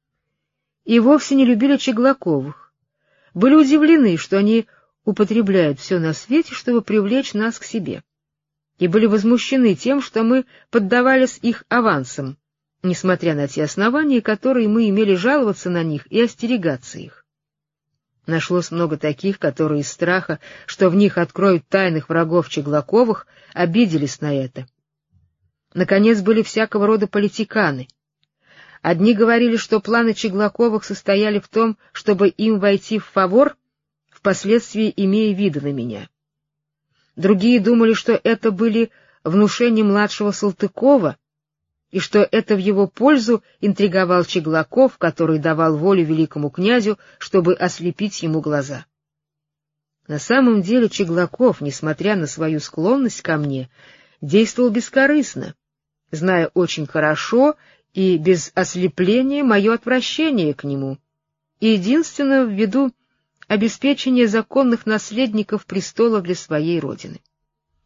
И вовсе не любили Чеглаковых. Были удивлены, что они употребляют все на свете, чтобы привлечь нас к себе, и были возмущены тем, что мы поддавались их авансам, несмотря на те основания, которые мы имели жаловаться на них и остерегаться их. Нашлось много таких, которые из страха, что в них откроют тайных врагов Чеглаковых, обиделись на это. Наконец, были всякого рода политиканы. Одни говорили, что планы Чеглаковых состояли в том, чтобы им войти в фавор, впоследствии имея виды на меня. Другие думали, что это были внушения младшего Салтыкова, и что это в его пользу интриговал Чеглаков, который давал волю великому князю, чтобы ослепить ему глаза. На самом деле Чеглаков, несмотря на свою склонность ко мне, действовал бескорыстно, зная очень хорошо и без ослепления мое отвращение к нему, и единственно ввиду обеспечения законных наследников престола для своей родины.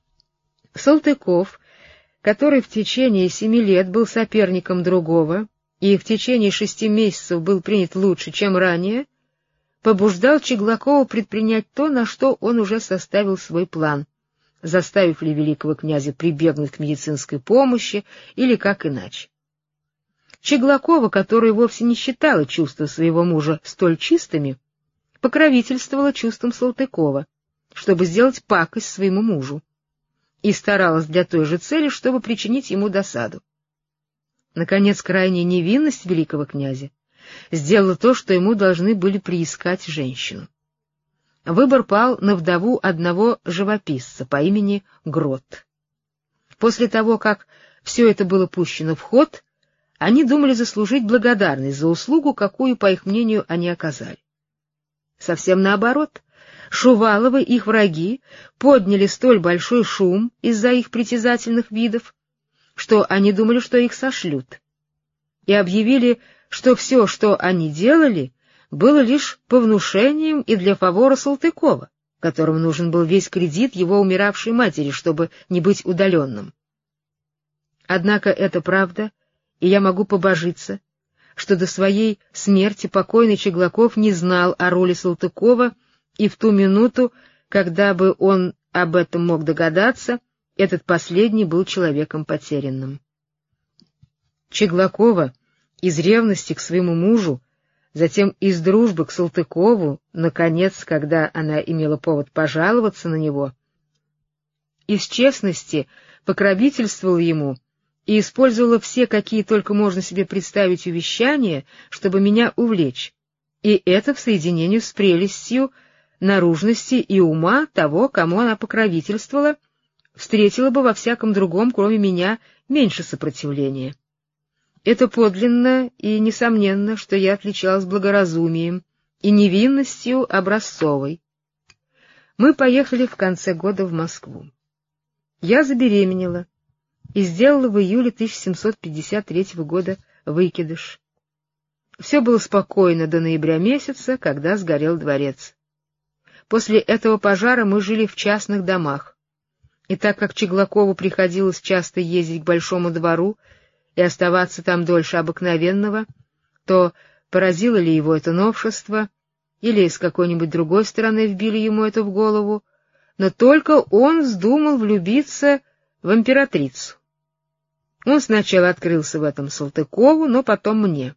Салтыков, который в течение 7 лет был соперником другого, и в течение 6 месяцев был принят лучше, чем ранее, побуждал Чеглакова предпринять то, на что он уже составил свой план, заставив ли великого князя прибегнуть к медицинской помощи или как иначе. Чеглакова, которая вовсе не считала чувства своего мужа столь чистыми, покровительствовала чувствам Салтыкова, чтобы сделать пакость своему мужу, и старалась для той же цели, чтобы причинить ему досаду. Наконец, крайняя невинность великого князя сделала то, что ему должны были приискать женщину. Выбор пал на вдову одного живописца по имени Грот. После того, как все это было пущено в ход, они думали заслужить благодарность за услугу, какую, по их мнению, они оказали. Совсем наоборот, Шуваловы, их враги, подняли столь большой шум из-за их притязательных видов, что они думали, что их сошлют, и объявили, что все, что они делали, было лишь по внушениям и для фавора Салтыкова, которому нужен был весь кредит его умиравшей матери, чтобы не быть удаленным. Однако это правда, и я могу побожиться, что до своей смерти покойный Чеглаков не знал о роли Салтыкова, и в ту минуту, когда бы он об этом мог догадаться, этот последний был человеком потерянным. Чеглакова из ревности к своему мужу, затем из дружбы к Салтыкову, наконец, когда она имела повод пожаловаться на него, из честности покровительствовала ему и использовала все, какие только можно себе представить увещания, чтобы меня увлечь, и это в соединении с прелестью наружности и ума того, кому она покровительствовала, встретила бы во всяком другом, кроме меня, меньше сопротивления. Это подлинно и несомненно, что я отличалась благоразумием и невинностью образцовой. Мы поехали в конце года в Москву. Я забеременела и сделала в июле 1753 года выкидыш. Все было спокойно до ноября месяца, когда сгорел дворец. После этого пожара мы жили в частных домах, и так как Чеглакову приходилось часто ездить к Большому двору и оставаться там дольше обыкновенного, то поразило ли его это новшество, или с какой-нибудь другой стороны вбили ему это в голову, но только он вздумал влюбиться в императрицу. Он сначала открылся в этом Салтыкову, но потом мне.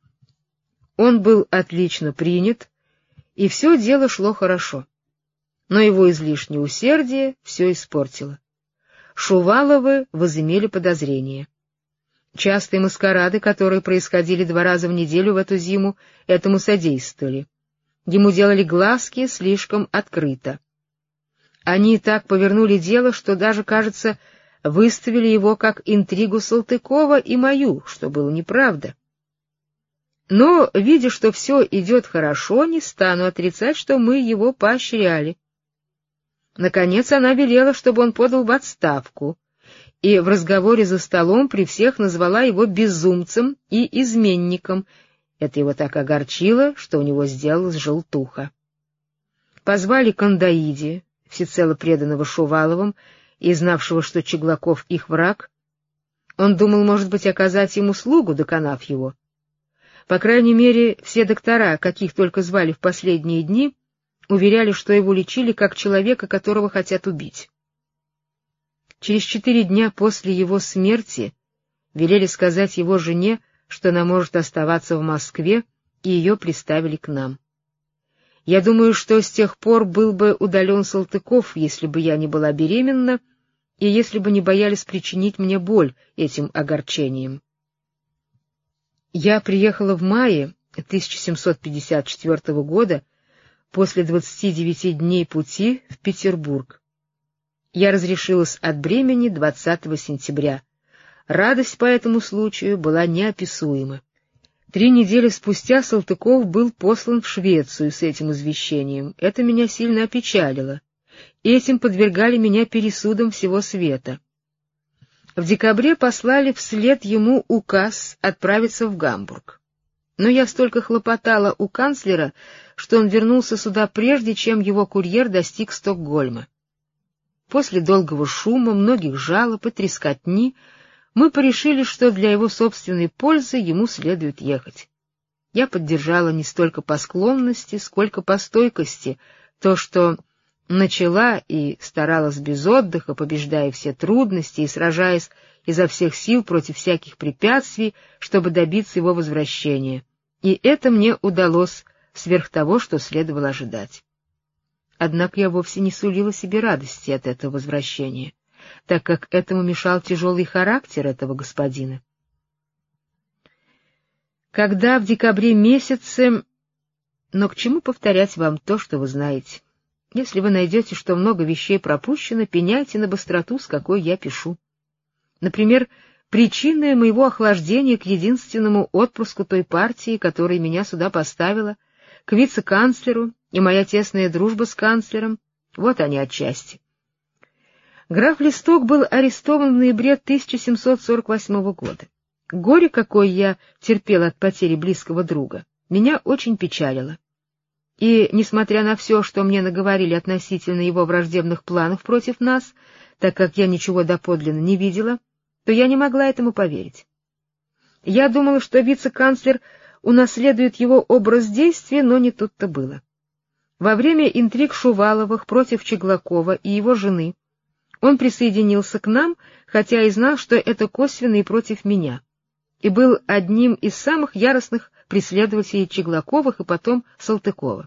Он был отлично принят, и все дело шло хорошо. Но его излишнее усердие все испортило. Шуваловы возымели подозрения. Частые маскарады, которые происходили 2 раза в неделю в эту зиму, этому содействовали. Ему делали глазки слишком открыто. Они так повернули дело, что даже, кажется, выставили его как интригу Салтыкова и мою, что было неправда. Но, видя, что все идет хорошо, не стану отрицать, что мы его поощряли. Наконец она велела, чтобы он подал в отставку, и в разговоре за столом при всех назвала его безумцем и изменником. Это его так огорчило, что у него сделалась желтуха. Позвали к Андаиде, всецело преданного Шуваловым и знавшего, что Чеглаков их враг. Он думал, может быть, оказать ему услугу, доконав его. По крайней мере, все доктора, каких только звали в последние дни, уверяли, что его лечили как человека, которого хотят убить. Через 4 дня после его смерти велели сказать его жене, что она может оставаться в Москве, и ее приставили к нам. Я думаю, что с тех пор был бы удален Салтыков, если бы я не была беременна, и если бы не боялись причинить мне боль этим огорчением. Я приехала в мае 1754 года после 29 дней пути в Петербург. Я разрешилась от бремени 20 сентября. Радость по этому случаю была неописуема. 3 недели спустя Салтыков был послан в Швецию с этим извещением. Это меня сильно опечалило. Этим подвергали меня пересудам всего света. В декабре послали вслед ему указ отправиться в Гамбург. Но я столько хлопотала у канцлера, что он вернулся сюда прежде, чем его курьер достиг Стокгольма. После долгого шума, многих жалоб и трескотни мы порешили, что для его собственной пользы ему следует ехать. Я поддержала не столько по склонности, сколько по стойкости то, что начала и старалась без отдыха, побеждая все трудности и сражаясь изо всех сил против всяких препятствий, чтобы добиться его возвращения. И это мне удалось сверх того, что следовало ожидать. Однако я вовсе не сулила себе радости от этого возвращения, так как этому мешал тяжелый характер этого господина. Когда в декабре месяце... Но к чему повторять вам то, что вы знаете? Если вы найдете, что много вещей пропущено, пеняйте на быстроту, с какой я пишу. Например, причиной моего охлаждения к единственному отпуску той партии, которая меня сюда поставила, к вице-канцлеру и моя тесная дружба с канцлером, вот они отчасти. Граф Листок был арестован в ноябре 1748 года. Горе, какое я терпела от потери близкого друга, меня очень печалило. И, несмотря на все, что мне наговорили относительно его враждебных планов против нас, так как я ничего доподлинно не видела, то я не могла этому поверить. Я думала, что вице-канцлер унаследует его образ действия, но не тут-то было. Во время интриг Шуваловых против Чеглакова и его жены он присоединился к нам, хотя и знал, что это косвенно и против меня, и был одним из самых яростных преследователей Чеглаковых и потом Салтыкова.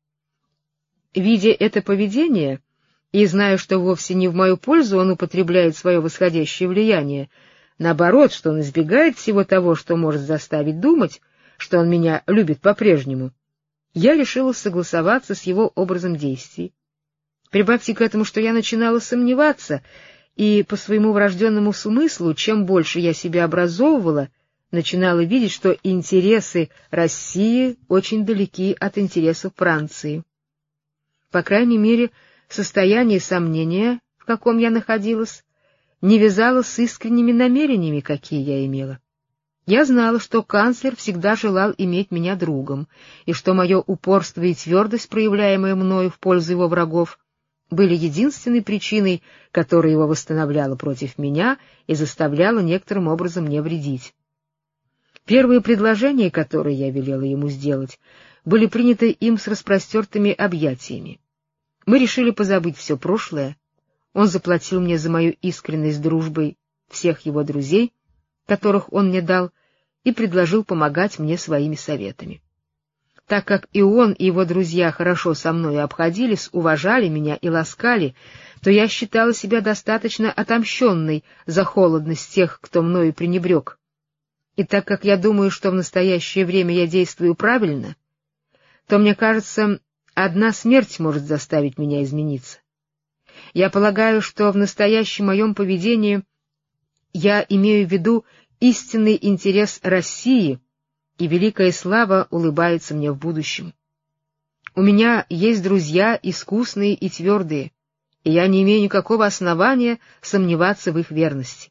Видя это поведение и зная, что вовсе не в мою пользу он употребляет свое восходящее влияние, наоборот, что он избегает всего того, что может заставить думать, что он меня любит по-прежнему, я решила согласоваться с его образом действий. Прибавьте к этому, что я начинала сомневаться, и по своему врожденному смыслу, чем больше я себя образовывала, начинала видеть, что интересы России очень далеки от интересов Франции. По крайней мере, состояние сомнения, в каком я находилась, не вязалось с искренними намерениями, какие я имела. Я знала, что канцлер всегда желал иметь меня другом, и что мое упорство и твердость, проявляемые мною в пользу его врагов, были единственной причиной, которая его восстановляла против меня и заставляла некоторым образом мне вредить. Первые предложения, которые я велела ему сделать, были приняты им с распростертыми объятиями. Мы решили позабыть все прошлое. Он заплатил мне за мою искренность дружбой всех его друзей, которых он мне дал, и предложил помогать мне своими советами. Так как и он, и его друзья хорошо со мной обходились, уважали меня и ласкали, то я считала себя достаточно отомщенной за холодность тех, кто мною пренебрег. И так как я думаю, что в настоящее время я действую правильно, то, мне кажется, одна смерть может заставить меня измениться. Я полагаю, что в настоящем моем поведении я имею в виду истинный интерес России, и великая слава улыбается мне в будущем. У меня есть друзья искусные и твердые, и я не имею никакого основания сомневаться в их верности.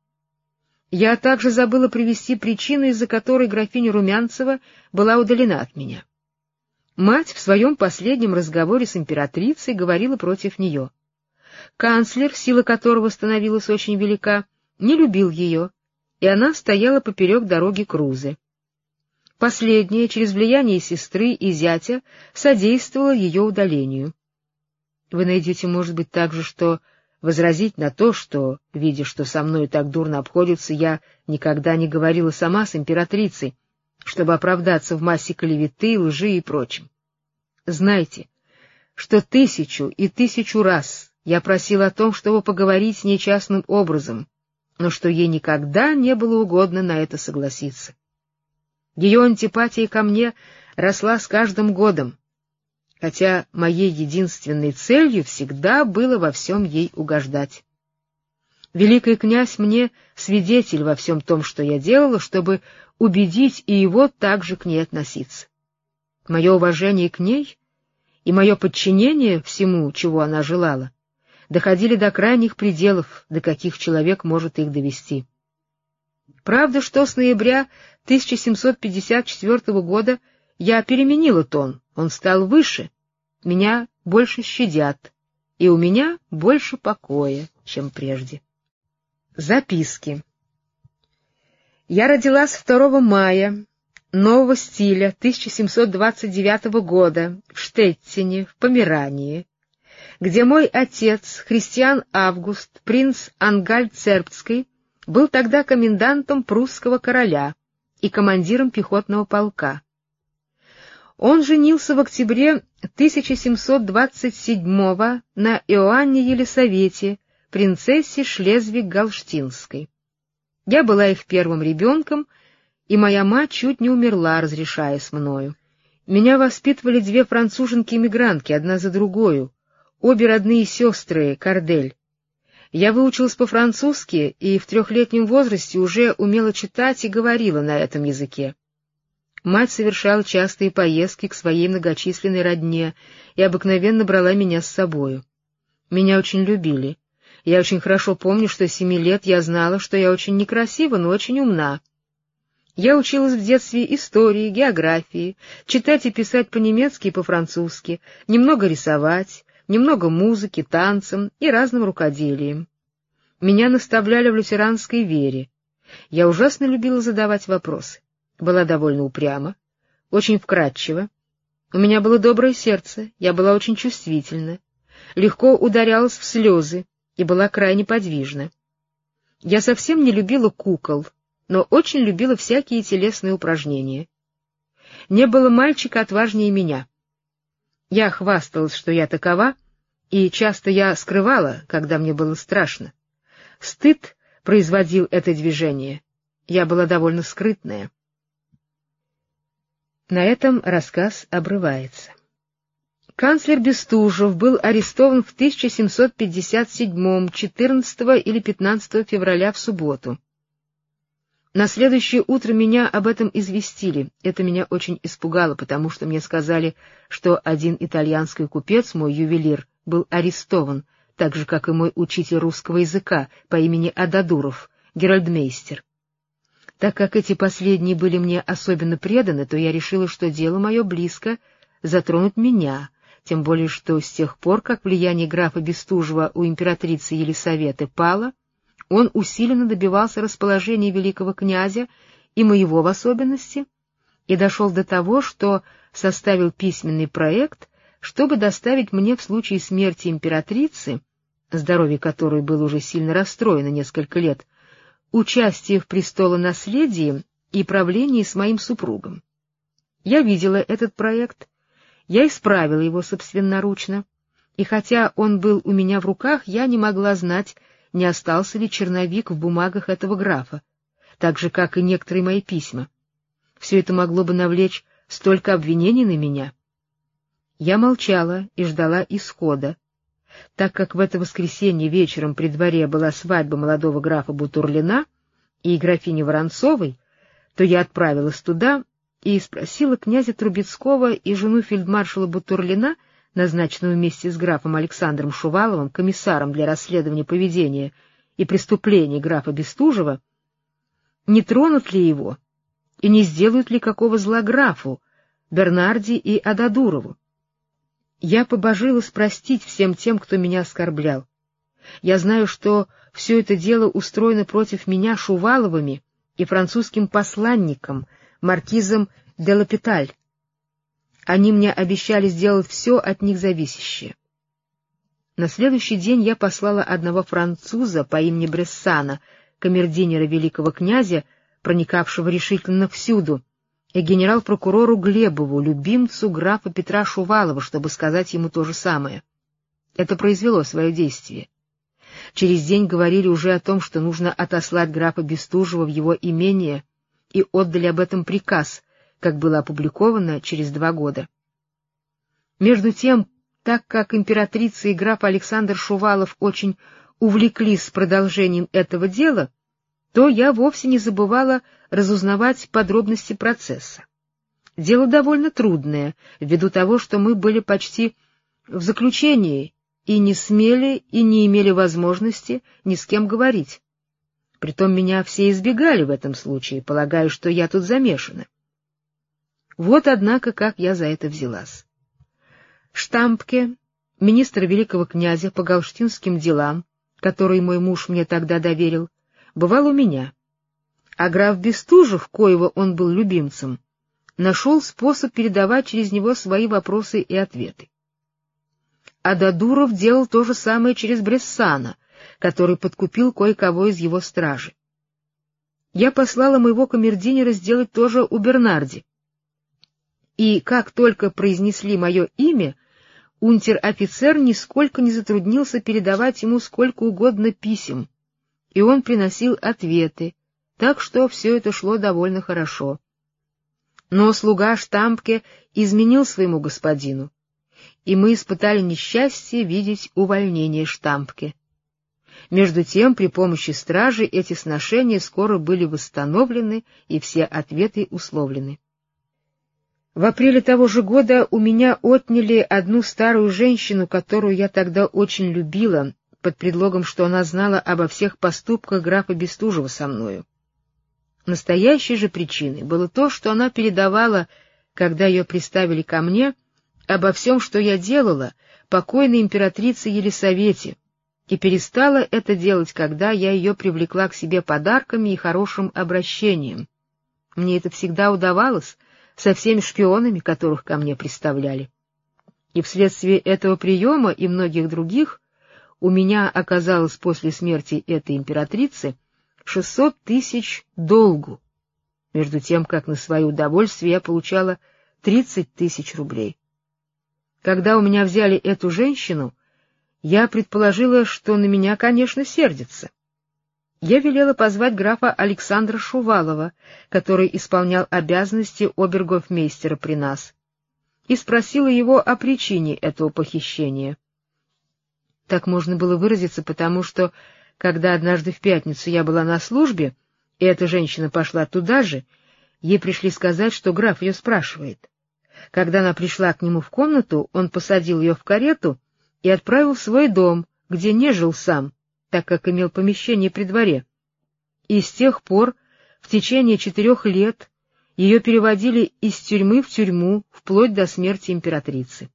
Я также забыла привести причину, из-за которой графиня Румянцева была удалена от меня. Мать в своем последнем разговоре с императрицей говорила против нее. Канцлер, сила которого становилась очень велика, не любил ее, и она стояла поперек дороги к Рузе. Последняя, через влияние сестры и зятя, содействовала ее удалению. Вы найдете, может быть, также, что возразить на то, что, видя, что со мной так дурно обходятся, я никогда не говорила сама с императрицей, чтобы оправдаться в массе клеветы, лжи и прочем. Знайте, что 1000 и 1000 раз я просила о том, чтобы поговорить с ней частным образом, но что ей никогда не было угодно на это согласиться. Ее антипатия ко мне росла с каждым годом, хотя моей единственной целью всегда было во всем ей угождать. Великий князь мне свидетель во всем том, что я делала, чтобы убедить и его также к ней относиться. Мое уважение к ней и мое подчинение всему, чего она желала, доходили до крайних пределов, до каких человек может их довести. Правда, что с ноября 1754 года я переменила тон, он стал выше, меня больше щадят, и у меня больше покоя, чем прежде. Записки. Я родилась 2 мая нового стиля 1729 года в Штеттине, в Померании, где мой отец, Христиан Август, принц Ангальд-Цербский, был тогда комендантом прусского короля и командиром пехотного полка. Он женился в октябре 1727 на Иоанне Елисавете, принцессе Шлезвиг-Голштинской. Я была их первым ребенком, и моя мать чуть не умерла, разрешаясь мною. Меня воспитывали 2 француженки-эмигрантки, одна за другою, обе родные сестры Кардель. Я выучилась по-французски и в 3-летнем возрасте уже умела читать и говорила на этом языке. Мать совершала частые поездки к своей многочисленной родне и обыкновенно брала меня с собою. Меня очень любили. Я очень хорошо помню, что с 7 лет я знала, что я очень некрасива, но очень умна. Я училась в детстве истории, географии, читать и писать по-немецки и по-французски, немного рисовать, немного музыки, танцам и разным рукоделием. Меня наставляли в лютеранской вере. Я ужасно любила задавать вопросы. Была довольно упряма, очень вкрадчива. У меня было доброе сердце, я была очень чувствительна, легко ударялась в слезы и была крайне подвижна. Я совсем не любила кукол, но очень любила всякие телесные упражнения. Не было мальчика отважнее меня. Я хвасталась, что я такова, и часто я скрывала, когда мне было страшно. Стыд производил это движение. Я была довольно скрытная. На этом рассказ обрывается. Канцлер Бестужев был арестован в 1757 14 или 15 февраля в субботу. На следующее утро меня об этом известили. Это меня очень испугало, потому что мне сказали, что один итальянский купец, мой ювелир, был арестован, так же, как и мой учитель русского языка по имени Ададуров, геральдмейстер. Так как эти последние были мне особенно преданы, то я решила, что дело мое близко затронуть меня, тем более что с тех пор, как влияние графа Бестужева у императрицы Елисаветы пало, он усиленно добивался расположения великого князя и моего в особенности, и дошел до того, что составил письменный проект, чтобы доставить мне в случае смерти императрицы, здоровье которой было уже сильно расстроено несколько лет, участие в престолонаследии и правлении с моим супругом. Я видела этот проект, я исправила его собственноручно, и хотя он был у меня в руках, я не могла знать, не остался ли черновик в бумагах этого графа, так же, как и некоторые мои письма. Все это могло бы навлечь столько обвинений на меня. Я молчала и ждала исхода. Так как в это воскресенье вечером при дворе была свадьба молодого графа Бутурлина и графини Воронцовой, то я отправилась туда и спросила князя Трубецкого и жену фельдмаршала Бутурлина, назначенного вместе с графом Александром Шуваловым комиссаром для расследования поведения и преступлений графа Бестужева, не тронут ли его и не сделают ли какого зла графу, Бернарди и Ададурову. Я побожилась простить всем тем, кто меня оскорблял. Я знаю, что все это дело устроено против меня Шуваловыми и французским посланником, маркизом де Лапиталь. Они мне обещали сделать все от них зависящее. На следующий день я послала одного француза по имени Брессана, камердинера великого князя, проникавшего решительно всюду, и генерал-прокурору Глебову, любимцу графа Петра Шувалова, чтобы сказать ему то же самое. Это произвело свое действие. Через день говорили уже о том, что нужно отослать графа Бестужева в его имение, и отдали об этом приказ, как было опубликовано через 2 года. Между тем, так как императрица и граф Александр Шувалов очень увлеклись продолжением этого дела, то я вовсе не забывала разузнавать подробности процесса. Дело довольно трудное, ввиду того, что мы были почти в заключении и не смели и не имели возможности ни с кем говорить. Притом меня все избегали в этом случае, полагая, что я тут замешана. Вот, однако, как я за это взялась. Штампке, министр великого князя по галштинским делам, который мой муж мне тогда доверил, бывал у меня. а граф Бестужев, коего он был любимцем, нашел способ передавать через него свои вопросы и ответы. А Додуров делал то же самое через Брессана, который подкупил кое-кого из его стражи. Я послала моего камердинера сделать то же у Бернарди. И как только произнесли мое имя, унтер-офицер нисколько не затруднился передавать ему сколько угодно писем, и он приносил ответы, так что все это шло довольно хорошо. Но слуга Штампке изменил своему господину, и мы испытали несчастье видеть увольнение Штампке. Между тем, при помощи стражи эти сношения скоро были восстановлены и все ответы условлены. В апреле того же года у меня отняли одну старую женщину, которую я тогда очень любила, под предлогом, что она знала обо всех поступках графа Бестужева со мною. Настоящей же причиной было то, что она передавала, когда ее приставили ко мне, обо всем, что я делала, покойной императрице Елисавете, и перестала это делать, когда я ее привлекла к себе подарками и хорошим обращением. Мне это всегда удавалось со всеми шпионами, которых ко мне приставляли. И вследствие этого приема и многих других у меня оказалось после смерти этой императрицы 600 тысяч долгу, между тем, как на свое удовольствие я получала 30 тысяч рублей. Когда у меня взяли эту женщину, я предположила, что на меня, конечно, сердится. Я велела позвать графа Александра Шувалова, который исполнял обязанности обергофмейстера при нас, и спросила его о причине этого похищения. Так можно было выразиться, потому что, когда однажды в пятницу я была на службе, и эта женщина пошла туда же, ей пришли сказать, что граф ее спрашивает. Когда она пришла к нему в комнату, он посадил ее в карету и отправил в свой дом, где не жил сам, так как имел помещение при дворе. И с тех пор, в течение 4 лет, ее переводили из тюрьмы в тюрьму, вплоть до смерти императрицы.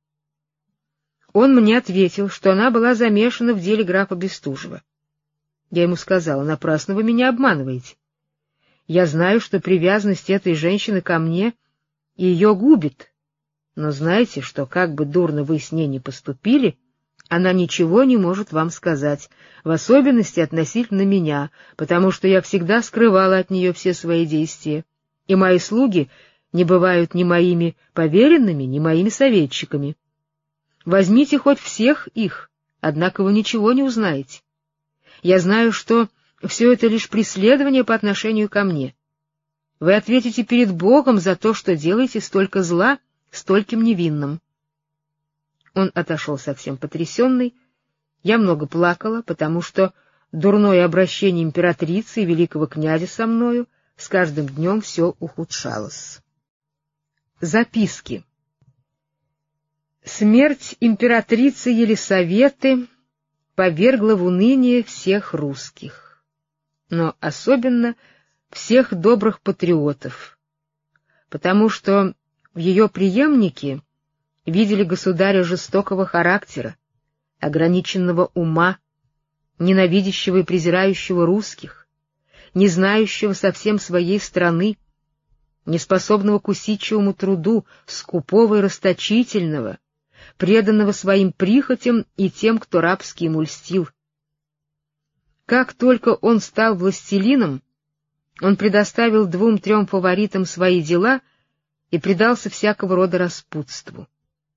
Он мне ответил, что она была замешана в деле графа Бестужева. Я ему сказала: напрасно вы меня обманываете. Я знаю, что привязанность этой женщины ко мне ее губит, но знаете, что как бы дурно вы с ней ни поступили, она ничего не может вам сказать, в особенности относительно меня, потому что я всегда скрывала от нее все свои действия, и мои слуги не бывают ни моими поверенными, ни моими советчиками. Возьмите хоть всех их, однако вы ничего не узнаете. Я знаю, что все это лишь преследование по отношению ко мне. Вы ответите перед Богом за то, что делаете столько зла стольким невинным. Он отошел совсем потрясенный. Я много плакала, потому что дурное обращение императрицы и великого князя со мною с каждым днем все ухудшалось. Записки. Смерть императрицы Елисаветы повергла в уныние всех русских, но особенно всех добрых патриотов, потому что в ее преемнике видели государя жестокого характера, ограниченного ума, ненавидящего и презирающего русских, не знающего совсем своей страны, неспособного к усидчивому труду, скупого и расточительного, преданного своим прихотям и тем, кто рабски ему льстил. Как только он стал властелином, он предоставил 2-3 фаворитам свои дела и предался всякого рода распутству.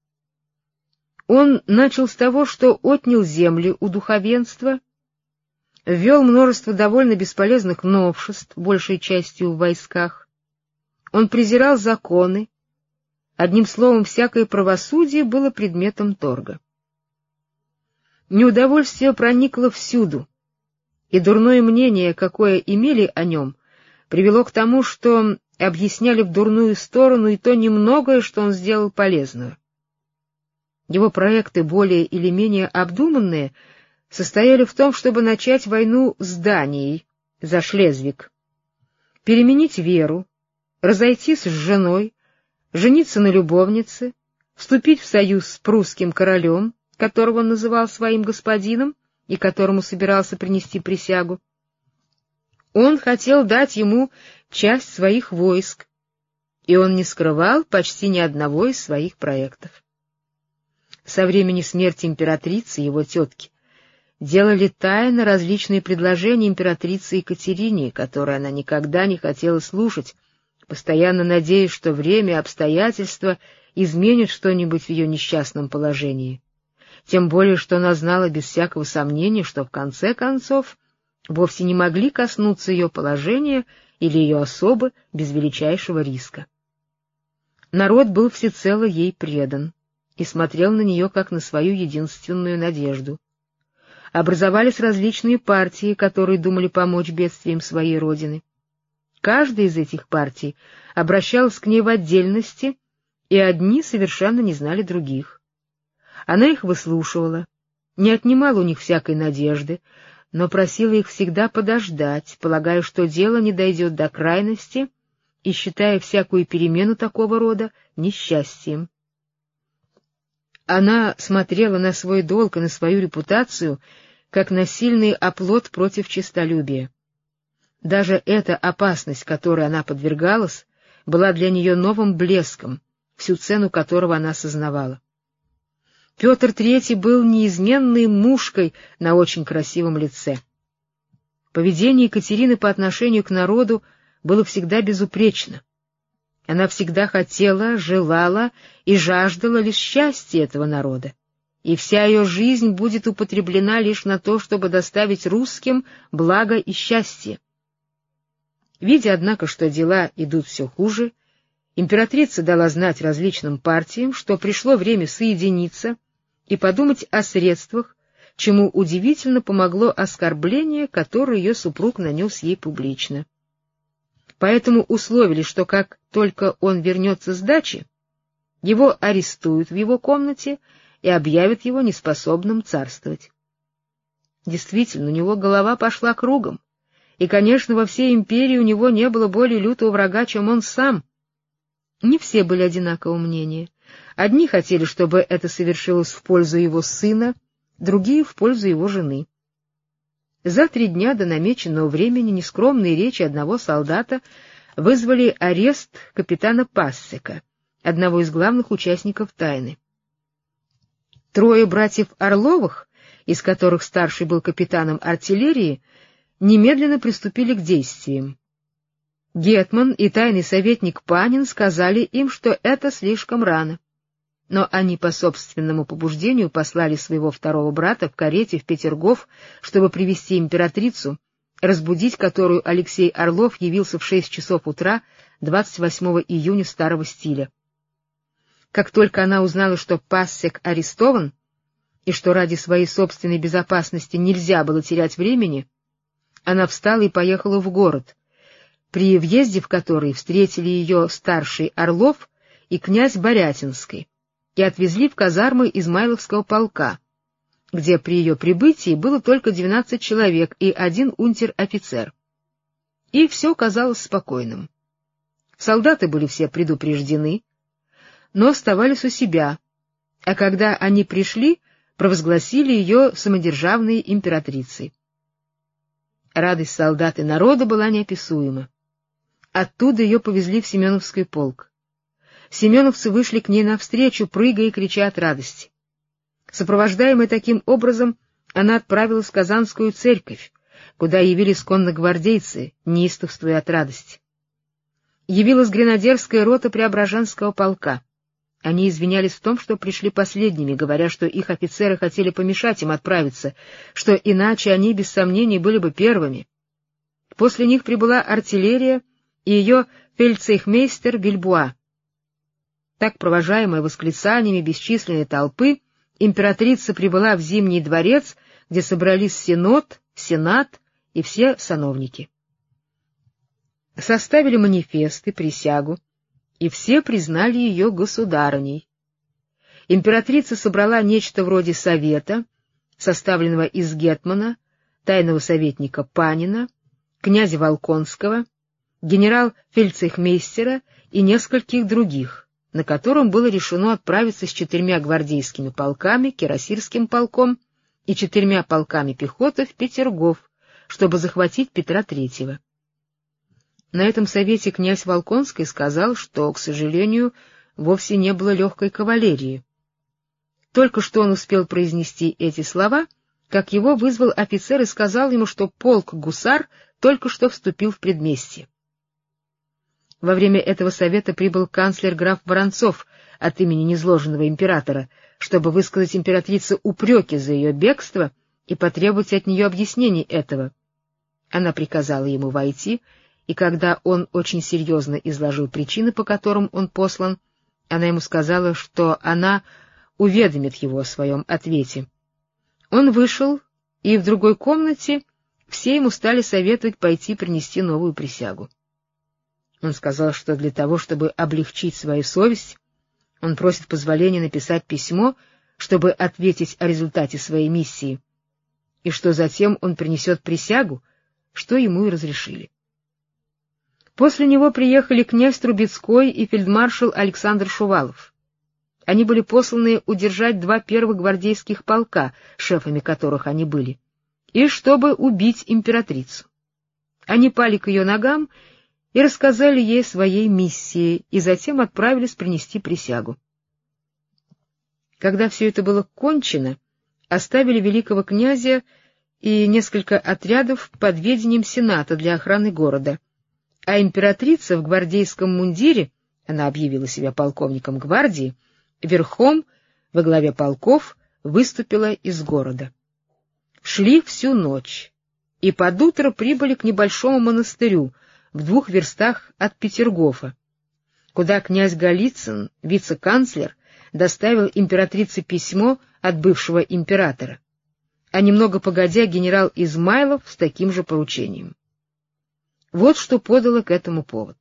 Он начал с того, что отнял земли у духовенства, ввел множество довольно бесполезных новшеств, большей частью в войсках. Он презирал законы, одним словом, всякое правосудие было предметом торга. Неудовольствие проникло всюду, и дурное мнение, какое имели о нем, привело к тому, что объясняли в дурную сторону и то немногое, что он сделал полезного. Его проекты, более или менее обдуманные, состояли в том, чтобы начать войну с Данией за Шлезвиг, переменить веру, разойтись с женой, жениться на любовнице, вступить в союз с прусским королем, которого он называл своим господином и которому собирался принести присягу. Он хотел дать ему часть своих войск, и он не скрывал почти ни одного из своих проектов. Со времени смерти императрицы, его тетки, делали тайно различные предложения императрице Екатерине, которые она никогда не хотела слушать, постоянно надеясь, что время и обстоятельства изменят что-нибудь в ее несчастном положении. Тем более, что она знала без всякого сомнения, что в конце концов вовсе не могли коснуться ее положения или ее особы без величайшего риска. Народ был всецело ей предан и смотрел на нее как на свою единственную надежду. Образовались различные партии, которые думали помочь бедствиям своей родины. Каждая из этих партий обращалась к ней в отдельности, и одни совершенно не знали других. Она их выслушивала, не отнимала у них всякой надежды, но просила их всегда подождать, полагая, что дело не дойдет до крайности, и считая всякую перемену такого рода несчастьем. Она смотрела на свой долг и на свою репутацию, как на сильный оплот против честолюбия. Даже эта опасность, которой она подвергалась, была для нее новым блеском, всю цену которого она сознавала. Петр III был неизменной мушкой на очень красивом лице. Поведение Екатерины по отношению к народу было всегда безупречно. Она всегда хотела, желала и жаждала лишь счастья этого народа, и вся ее жизнь будет употреблена лишь на то, чтобы доставить русским благо и счастье. Видя, однако, что дела идут все хуже, императрица дала знать различным партиям, что пришло время соединиться и подумать о средствах, чему удивительно помогло оскорбление, которое ее супруг нанес ей публично. Поэтому условили, что как только он вернется с дачи, его арестуют в его комнате и объявят его неспособным царствовать. Действительно, у него голова пошла кругом, и, конечно, во всей империи у него не было более лютого врага, чем он сам. Не все были одинакового мнения. Одни хотели, чтобы это совершилось в пользу его сына, другие — в пользу его жены. За 3 дня до намеченного времени нескромные речи одного солдата вызвали арест капитана Пассека, одного из главных участников тайны. 3 братьев Орловых, из которых старший был капитаном артиллерии, немедленно приступили к действиям. Гетман и тайный советник Панин сказали им, что это слишком рано. Но они по собственному побуждению послали своего 2-го брата в карете в Петергоф, чтобы привести императрицу, разбудить которую Алексей Орлов явился в 6 часов утра 28 июня старого стиля. Как только она узнала, что Пассек арестован, и что ради своей собственной безопасности нельзя было терять времени, она встала и поехала в город, при въезде в который встретили ее старший Орлов и князь Борятинский, и отвезли в казармы Измайловского полка, где при ее прибытии было только 12 человек и 1 унтер-офицер. И все казалось спокойным. Солдаты были все предупреждены, но оставались у себя, а когда они пришли, провозгласили ее самодержавной императрицей. Радость солдат и народа была неописуема. Оттуда ее повезли в Семеновский полк. Семеновцы вышли к ней навстречу, прыгая и крича от радости. Сопровождаемая таким образом, она отправилась в Казанскую церковь, куда явились конногвардейцы, неистовствуя от радости. Явилась гренадерская рота Преображенского полка. Они извинялись в том, что пришли последними, говоря, что их офицеры хотели помешать им отправиться, что иначе они, без сомнений, были бы первыми. После них прибыла артиллерия и ее фельдцейхмейстер Вильбуа. Так, провожаемая восклицаниями бесчисленной толпы, императрица прибыла в Зимний дворец, где собрались Синод, Сенат и все сановники. Составили манифесты, присягу, и все признали ее государыней. Императрица собрала нечто вроде совета, составленного из гетмана, тайного советника Панина, князя Волконского, генерал-фельдцейхмейстера и нескольких других, на котором было решено отправиться с 4 гвардейскими полками, кирасирским полком и 4 полками пехоты в Петергоф, чтобы захватить Петра III. На этом совете князь Волконский сказал, что, к сожалению, вовсе не было легкой кавалерии. Только что он успел произнести эти слова, как его вызвал офицер и сказал ему, что полк гусар только что вступил в предместье. Во время этого совета прибыл канцлер граф Воронцов от имени низложенного императора, чтобы высказать императрице упреки за ее бегство и потребовать от нее объяснений этого. Она приказала ему войти, и когда он очень серьезно изложил причины, по которым он послан, она ему сказала, что она уведомит его о своем ответе. Он вышел, и в другой комнате все ему стали советовать пойти принести новую присягу. Он сказал, что для того, чтобы облегчить свою совесть, он просит позволения написать письмо, чтобы ответить о результате своей миссии, и что затем он принесет присягу, что ему и разрешили. После него приехали князь Трубецкой и фельдмаршал Александр Шувалов. Они были посланы удержать 2 первых гвардейских полка, шефами которых они были, и чтобы убить императрицу. Они пали к ее ногам и рассказали ей своей миссии, и затем отправились принести присягу. Когда все это было кончено, оставили великого князя и несколько отрядов под ведением сената для охраны города, а императрица в гвардейском мундире, она объявила себя полковником гвардии, верхом во главе полков выступила из города. Шли всю ночь, и под утро прибыли к небольшому монастырю в 2 верстах от Петергофа, куда князь Голицын, вице-канцлер, доставил императрице письмо от бывшего императора, а немного погодя генерал Измайлов с таким же поручением. Вот что подало к этому повод.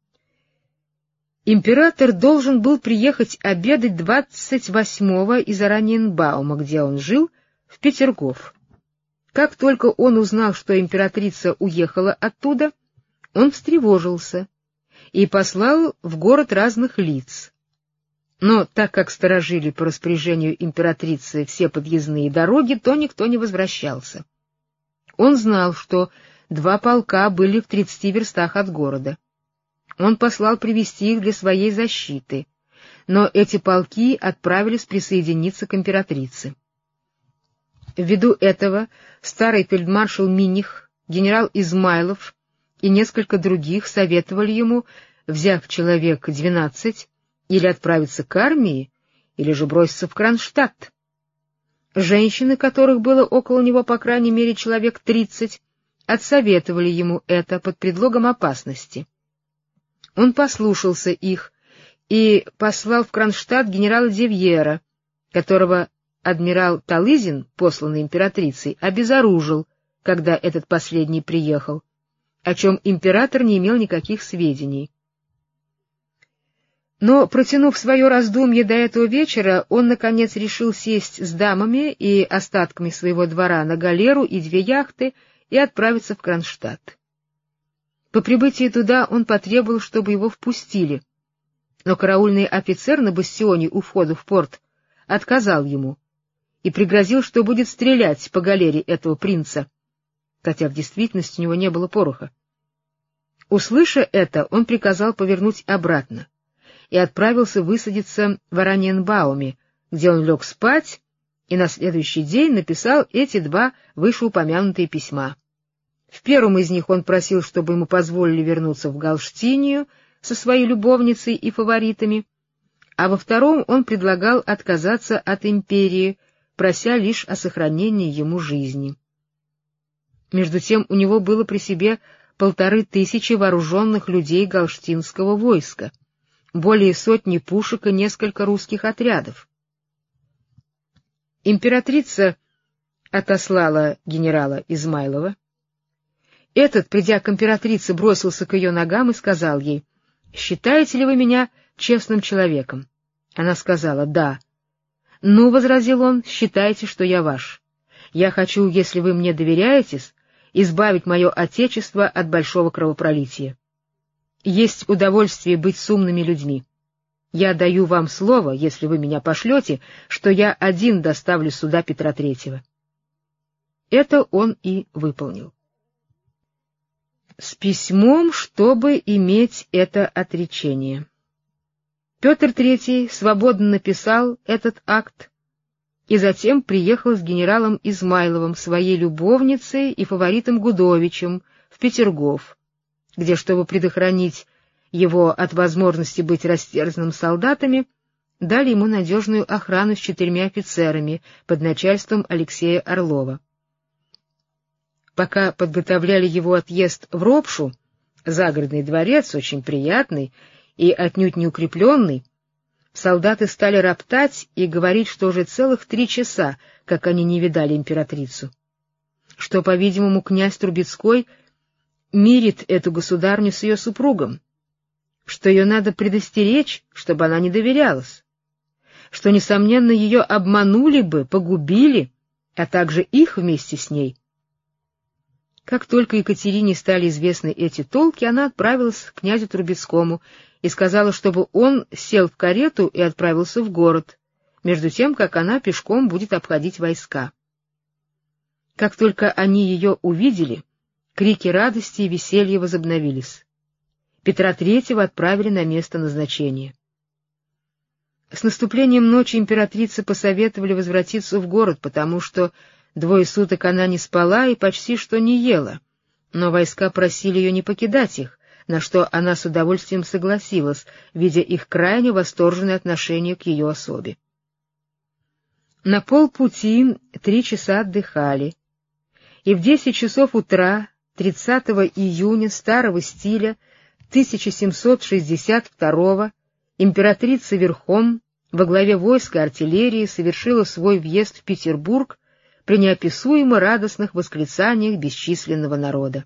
Император должен был приехать обедать 28-го из Ораниенбаума, где он жил, в Петергоф. Как только он узнал, что императрица уехала оттуда, он встревожился и послал в город разных лиц. Но так как сторожили по распоряжению императрицы все подъездные дороги, то никто не возвращался. Он знал, что 2 полка были в 30 верстах от города. Он послал привести их для своей защиты, но эти полки отправились присоединиться к императрице. Ввиду этого старый фельдмаршал Миних, генерал Измайлов и несколько других советовали ему, взяв человек 12, или отправиться к армии, или же броситься в Кронштадт. Женщины, которых было около него по крайней мере человек 30, отсоветовали ему это под предлогом опасности. Он послушался их и послал в Кронштадт генерала Девьера, которого адмирал Талызин, посланный императрицей, обезоружил, когда этот последний приехал, о чем император не имел никаких сведений. Но, протянув свое раздумье до этого вечера, он, наконец, решил сесть с дамами и остатками своего двора на галеру и 2 яхты и отправиться в Кронштадт. По прибытии туда он потребовал, чтобы его впустили, но караульный офицер на бастионе у входа в порт отказал ему и пригрозил, что будет стрелять по галере этого принца, хотя в действительности у него не было пороха. Услыша это, он приказал повернуть обратно и отправился высадиться в Ораниенбауме, где он лег спать и на следующий день написал эти 2 вышеупомянутые письма. В первом из них он просил, чтобы ему позволили вернуться в Галштинию со своей любовницей и фаворитами, а во втором он предлагал отказаться от империи, прося лишь о сохранении ему жизни. Между тем у него было при себе 1500 вооруженных людей галштинского войска, более 100 пушек и несколько русских отрядов. Императрица отослала генерала Измайлова. Этот, придя к императрице, бросился к ее ногам и сказал ей: «Считаете ли вы меня честным человеком?» Она сказала: «Да». «Ну, — возразил он, — считайте, что я ваш. Я хочу, если вы мне доверяетесь, избавить мое отечество от большого кровопролития. Есть удовольствие быть с умными людьми. Я даю вам слово, если вы меня пошлете, что я один доставлю сюда Петра III». Это он и выполнил. с письмом, чтобы иметь это отречение. Петр III свободно написал этот акт и затем приехал с генералом Измайловым, своей любовницей и фаворитом Гудовичем, в Петергоф, где, чтобы предохранить его от возможности быть растерзанным солдатами, дали ему надежную охрану с 4 офицерами под начальством Алексея Орлова. Пока подготовляли его отъезд в Ропшу, загородный дворец, очень приятный и отнюдь не укрепленный, солдаты стали роптать и говорить, что уже целых 3 часа, как они не видали императрицу, что, по-видимому, князь Трубецкой мирит эту государню с ее супругом, что ее надо предостеречь, чтобы она не доверялась, что, несомненно, ее обманули бы, погубили, а также их вместе с ней. Как только Екатерине стали известны эти толки, она отправилась к князю Трубецкому и сказала, чтобы он сел в карету и отправился в город, между тем, как она пешком будет обходить войска. Как только они ее увидели, крики радости и веселья возобновились. Петра III отправили на место назначения. С наступлением ночи императрице посоветовали возвратиться в город, потому что 2 суток она не спала и почти что не ела, но войска просили ее не покидать их, на что она с удовольствием согласилась, видя их крайне восторженное отношение к ее особе. На полпути 3 часа отдыхали, и в 10 часов утра 30 июня старого стиля 1762 императрица верхом во главе войска артиллерии совершила свой въезд в Петербург при неописуемо радостных восклицаниях бесчисленного народа.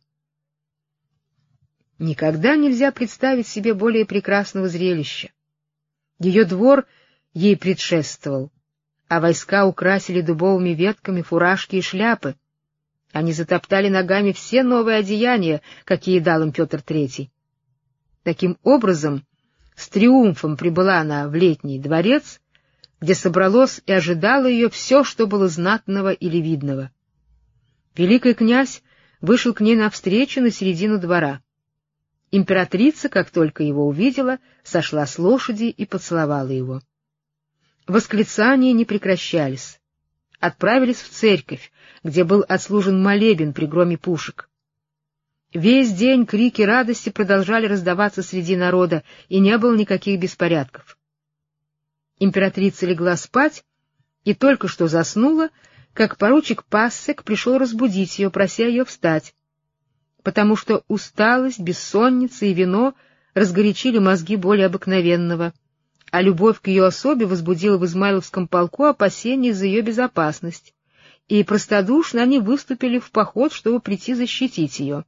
Никогда нельзя представить себе более прекрасного зрелища. Ее двор ей предшествовал, а войска украсили дубовыми ветками фуражки и шляпы. Они затоптали ногами все новые одеяния, какие дал им Петр III. Таким образом, с триумфом прибыла она в Летний дворец, где собралось и ожидало ее все, что было знатного или видного. Великий князь вышел к ней навстречу на середину двора. Императрица, как только его увидела, сошла с лошади и поцеловала его. Восклицания не прекращались. Отправились в церковь, где был отслужен молебен при громе пушек. Весь день крики радости продолжали раздаваться среди народа, и не было никаких беспорядков. Императрица легла спать и только что заснула, как поручик Пассек пришел разбудить ее, прося ее встать, потому что усталость, бессонница и вино разгорячили мозги более обыкновенного, а любовь к ее особе возбудила в Измайловском полку опасения за ее безопасность, и простодушно они выступили в поход, чтобы прийти защитить ее.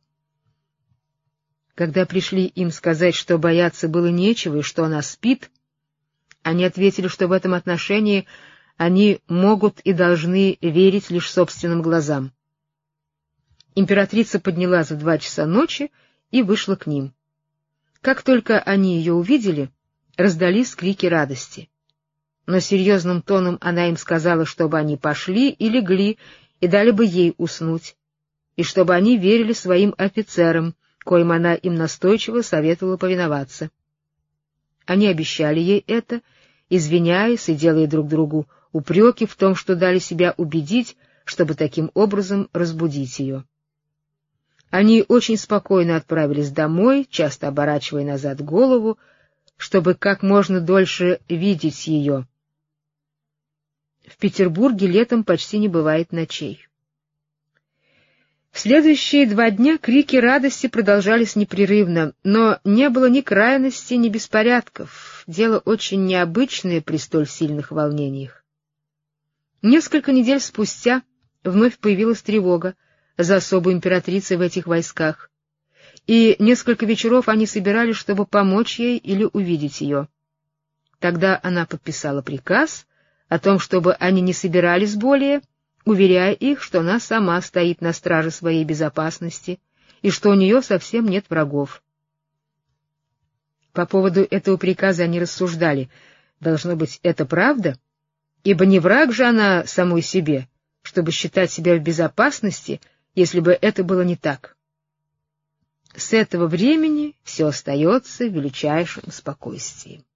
Когда пришли им сказать, что бояться было нечего и что она спит, они ответили, что в этом отношении они могут и должны верить лишь собственным глазам. Императрица подняла за 2 часа ночи и вышла к ним. Как только они ее увидели, раздались крики радости. Но серьезным тоном она им сказала, чтобы они пошли и легли, и дали бы ей уснуть, и чтобы они верили своим офицерам, коим она им настойчиво советовала повиноваться. Они обещали ей это, извиняясь и делая друг другу упреки в том, что дали себя убедить, чтобы таким образом разбудить ее. Они очень спокойно отправились домой, часто оборачивая назад голову, чтобы как можно дольше видеть ее. В Петербурге летом почти не бывает ночей. В следующие 2 дня крики радости продолжались непрерывно, но не было ни крайности, ни беспорядков. Дело очень необычное при столь сильных волнениях. Несколько недель спустя вновь появилась тревога за особу императрицы в этих войсках, и несколько вечеров они собирались, чтобы помочь ей или увидеть ее. Тогда она подписала приказ о том, чтобы они не собирались более, уверяя их, что она сама стоит на страже своей безопасности и что у нее совсем нет врагов. По поводу этого приказа они рассуждали: должно быть, это правда, ибо не враг же она самой себе, чтобы считать себя в безопасности, если бы это было не так. С этого времени все остается в величайшем спокойствии.